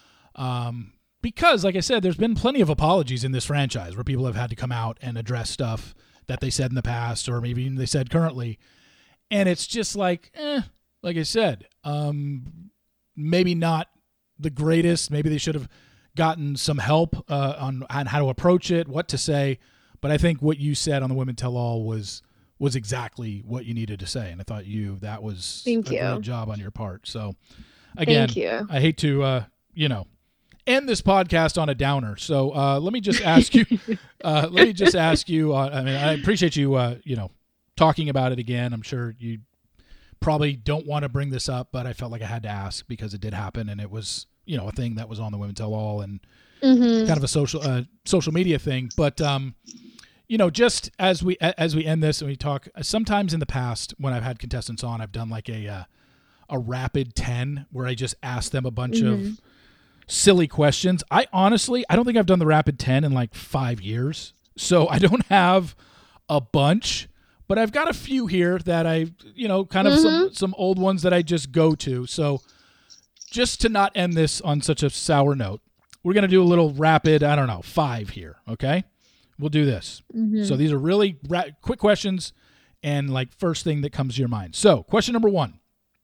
Um, because like I said, there's been plenty of apologies in this franchise where people have had to come out and address stuff that they said in the past, or maybe even they said currently. And it's just like, eh, like I said, um, maybe not the greatest. Maybe they should have gotten some help uh, on, on how to approach it, what to say. But I think what you said on the Women Tell All was, was exactly what you needed to say. And I thought you, that was Thank a you. great job on your part. So, again, Thank you. I hate to, uh, you know, end this podcast on a downer. So uh, let me just ask you, uh, let me just ask you, uh, I mean, I appreciate you, uh, you know, talking about it again. I'm sure you probably don't want to bring this up, but I felt like I had to ask because it did happen. And it was, you know, a thing that was on the Women Tell All and mm-hmm. kind of a social, uh, social media thing. But, um, you know, just as we, as we end this and we talk, sometimes in the past when I've had contestants on, I've done like a, uh, a rapid ten where I just ask them a bunch mm-hmm. of silly questions. I honestly, I don't think I've done the rapid ten in like five years. So I don't have a bunch, but I've got a few here that I, you know, kind of mm-hmm. some, some old ones that I just go to. So just to not end this on such a sour note, we're going to do a little rapid, I don't know, five here. Okay. We'll do this. Mm-hmm. So these are really ra- quick questions and like first thing that comes to your mind. So question number one.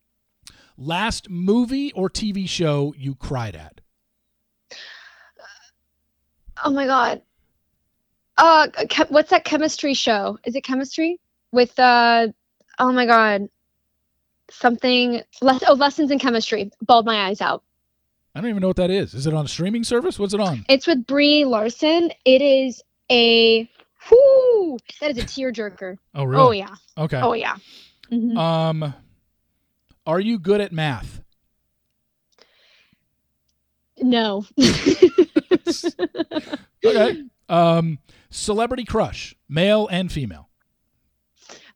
Last movie or T V show you cried at? Oh my god. Uh, what's that Chemistry show? Is it Chemistry with uh? Oh my god. Something. Les- oh, Lessons in Chemistry. Bawled my eyes out. I don't even know what that is. Is it on a streaming service? What's it on? It's with Brie Larson. It is a. Whoo! That is a tearjerker. Oh really? Oh yeah. Okay. Oh yeah. Mm-hmm. Um. Are you good at math? No. Okay. Um, celebrity crush, male and female.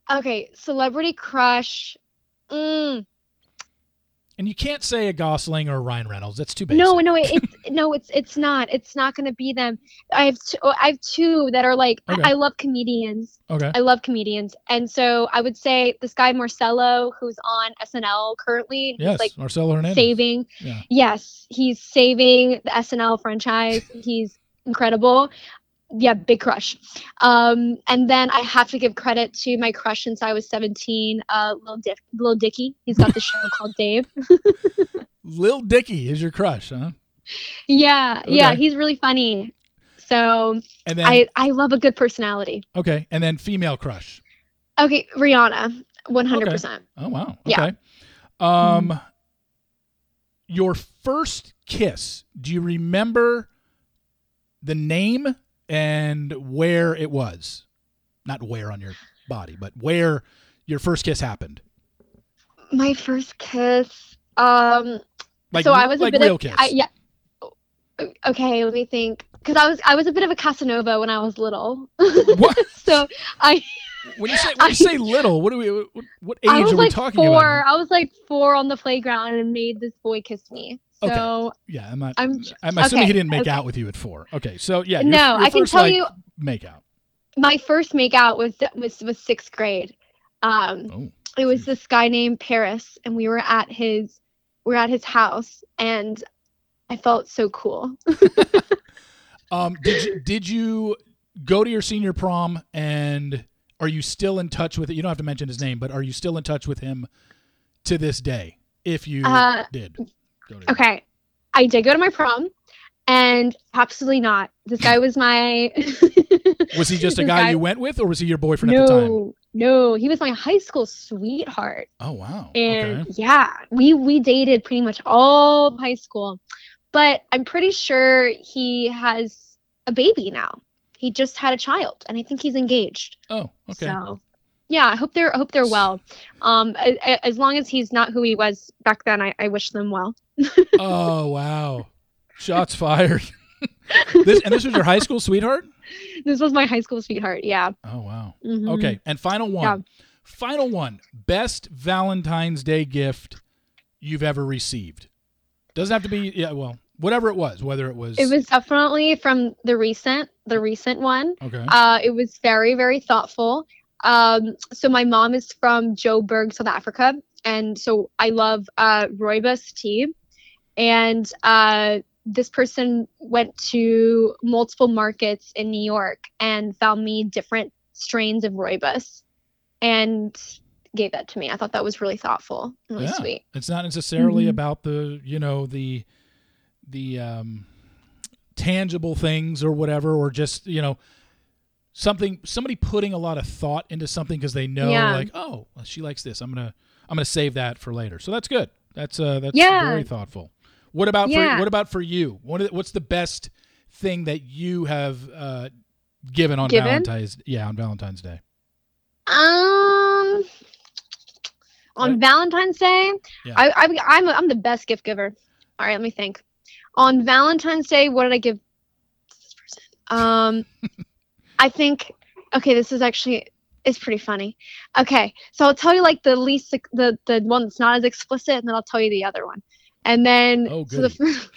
Okay, celebrity crush. Mm, And you can't say a Gosling or a Ryan Reynolds. That's too basic. no, no, it, it's no, it's it's not. It's not gonna be them. I have two, I have two that are like Okay. I, I love comedians. Okay. I love comedians, and so I would say this guy Marcelo, who's on S N L currently. He's Yes, like Marcelo Hernandez. saving. Yeah. Yes, he's saving the S N L franchise. He's incredible. Yeah, big crush. Um, and then I have to give credit to my crush since I was seventeen, uh, Lil Dick, Lil Dicky. He's got the show called Dave. Lil Dicky is your crush, huh? Yeah, Okay. yeah, he's really funny. So And then I, I love a good personality. okay, and then female crush. Okay, Rihanna, one hundred percent. Oh wow. Yeah. Okay. Um, your first kiss. Do you remember the name and where it was? Not where on your body, but where your first kiss happened. My first kiss. Um, Like so I was a like bit real of kiss. I, yeah. Okay, let me think. Because I was I was a bit of a Casanova when I was little. What? So I When you say when you say little, what do we what, what age I was are we like talking four. about? I was like four on the playground and made this boy kiss me. So Okay. Yeah, I'm not. I'm, I'm- assuming okay, he didn't make okay. out with you at four. Okay, so yeah. your- No, your I can first, tell like, you- make out. my first makeout was was was sixth grade. Um, Oh, it was jeez. this guy named Paris, and we were at his we were at his house, and I felt so cool. Um, did you did you go to your senior prom, and are you still in touch with it? You don't have to mention his name, but are you still in touch with him to this day? If you Uh, did. Go to Okay, I did go to my prom, and absolutely not. This guy was my. Was he just a This guy, you went with, or was he your boyfriend no, at the time? no, he was my high school sweetheart. Oh wow. And Okay. yeah, we we dated pretty much all of high school, but I'm pretty sure he has a baby now. He just had a child, and I think he's engaged. Oh, okay. So yeah, I hope they're I hope they're well. Um, a- a- as long as he's not who he was back then, I, I wish them well. Oh wow. Shots fired. This and this was your high school sweetheart? This was my high school sweetheart. Yeah. Oh wow. Mhm. Okay, and final one. Yeah. Final one. Best Valentine's Day gift you've ever received. Doesn't have to be yeah, well, whatever it was, whether it was It was definitely from the recent the recent one. Okay. Uh, it was very, very thoughtful. Um, so my mom is from Joburg, South Africa, and so I love uh, rooibos tea. And uh, this person went to multiple markets in New York and found me different strains of rooibos and gave that to me. I thought that was really thoughtful, and really Yeah. sweet. It's not necessarily Mhm. about the, you know, the the um tangible things or whatever, or just, you know, something somebody putting a lot of thought into something because they know Yeah. like, oh, well, she likes this. I'm going to I'm going to save that for later. So that's good. That's uh that's Yeah. very thoughtful. What about Yeah. for what about for you? What is, what's the best thing that you have uh given on Given? Valentine's yeah, on Valentine's Day? Um, on What? Valentine's Day, Yeah. I, I I'm I'm the best gift giver. All right, let me think. On Valentine's Day, what did I give this person? Um, I think okay, this is actually it's pretty funny. Okay, so I'll tell you like the least ex- the the one that's not as explicit, and then I'll tell you the other one. And then Oh, so the fir-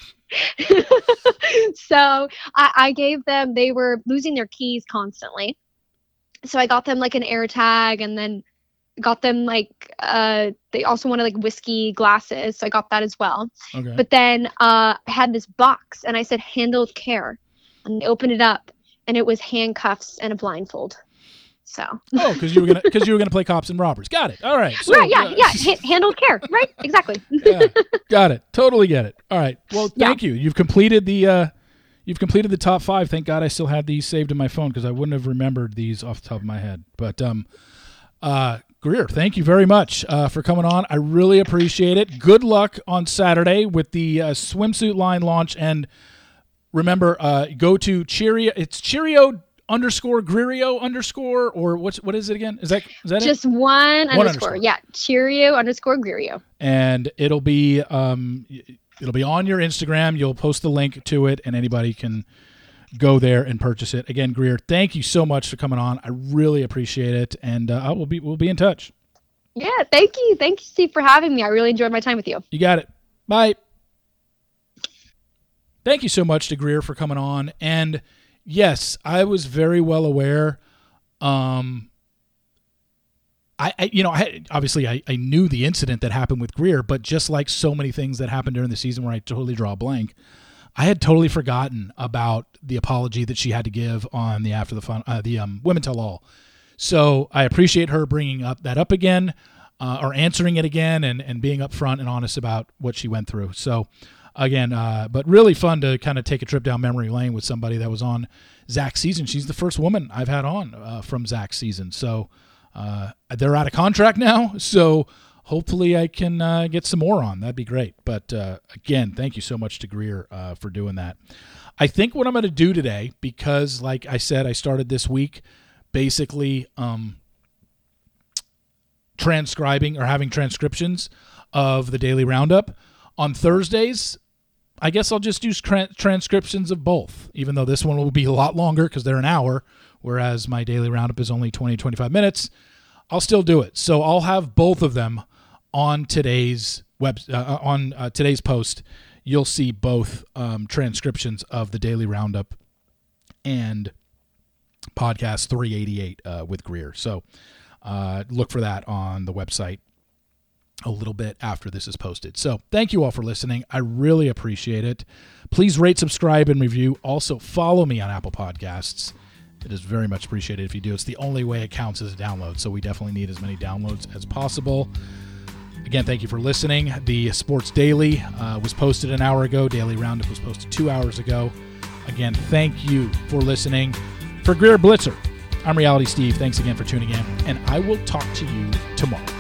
so I, I gave them they were losing their keys constantly. So I got them like an air tag, and then got them like uh they also wanted like whiskey glasses, so I got that as well. Okay. But then uh I had this box, and I said handle with care, and they opened it up, and it was handcuffs and a blindfold. So Oh, because you were gonna because you were gonna play cops and robbers. Got it. All right. So, right, yeah, uh, yeah, ha- handle with care, right? Exactly. yeah. Got it. Totally get it. All right. Well, Yeah. thank you. You've completed the uh, you've completed the top five. Thank God I still had these saved in my phone because I wouldn't have remembered these off the top of my head. But um, uh, Greer, thank you very much uh, for coming on. I really appreciate it. Good luck on Saturday with the uh, swimsuit line launch, and remember, uh, go to Cheerio. It's Cheerio underscore Greerio underscore or what's what is it again? Is that is that it? Just one, underscore. underscore. Yeah, Cheerio underscore Greerio. And it'll be um it'll be on your Instagram. You'll post the link to it, and anybody can go there and purchase it. Again, Greer, thank you so much for coming on. I really appreciate it, and uh, we'll be we'll be in touch. Yeah, thank you. Thank you, Steve, for having me. I really enjoyed my time with you. You got it. Bye. Thank you so much to Greer for coming on. And yes, I was very well aware. Um, I, I you know, I obviously I, I knew the incident that happened with Greer, but just like so many things that happened during the season where I totally draw a blank, I had totally forgotten about the apology that she had to give on the after the fun, uh, the um, Women Tell All. So I appreciate her bringing up that up again, uh, or answering it again, and, and being upfront and honest about what she went through. So again, uh, but really fun to kind of take a trip down memory lane with somebody that was on Zach's season. She's the first woman I've had on uh, from Zach's season. So uh, they're out of contract now. So hopefully I can uh, get some more on. That'd be great. But uh, again, thank you so much to Greer uh, for doing that. I think what I'm going to do today, because like I said, I started this week basically um, transcribing or having transcriptions of the Daily Roundup. On Thursdays, I guess I'll just use tra- transcriptions of both, even though this one will be a lot longer because they're an hour, whereas my Daily Roundup is only twenty, twenty-five minutes. I'll still do it. So I'll have both of them on today's web uh, on uh, today's post. You'll see both um, transcriptions of the Daily Roundup and podcast three eighty-eight uh, with Greer. So uh, look for that on the website a little bit after this is posted. So thank you all for listening. I really appreciate it. Please rate, subscribe, and review. Also follow me on Apple Podcasts. It is very much appreciated if you do. It's the only way it counts as a download, so we definitely need as many downloads as possible. Again, thank you for listening. The Sports Daily uh, was posted an hour ago. Daily Roundup was posted two hours ago. Again, thank you for listening. For Greer Blitzer, I'm Reality Steve. Thanks again for tuning in, and I will talk to you tomorrow.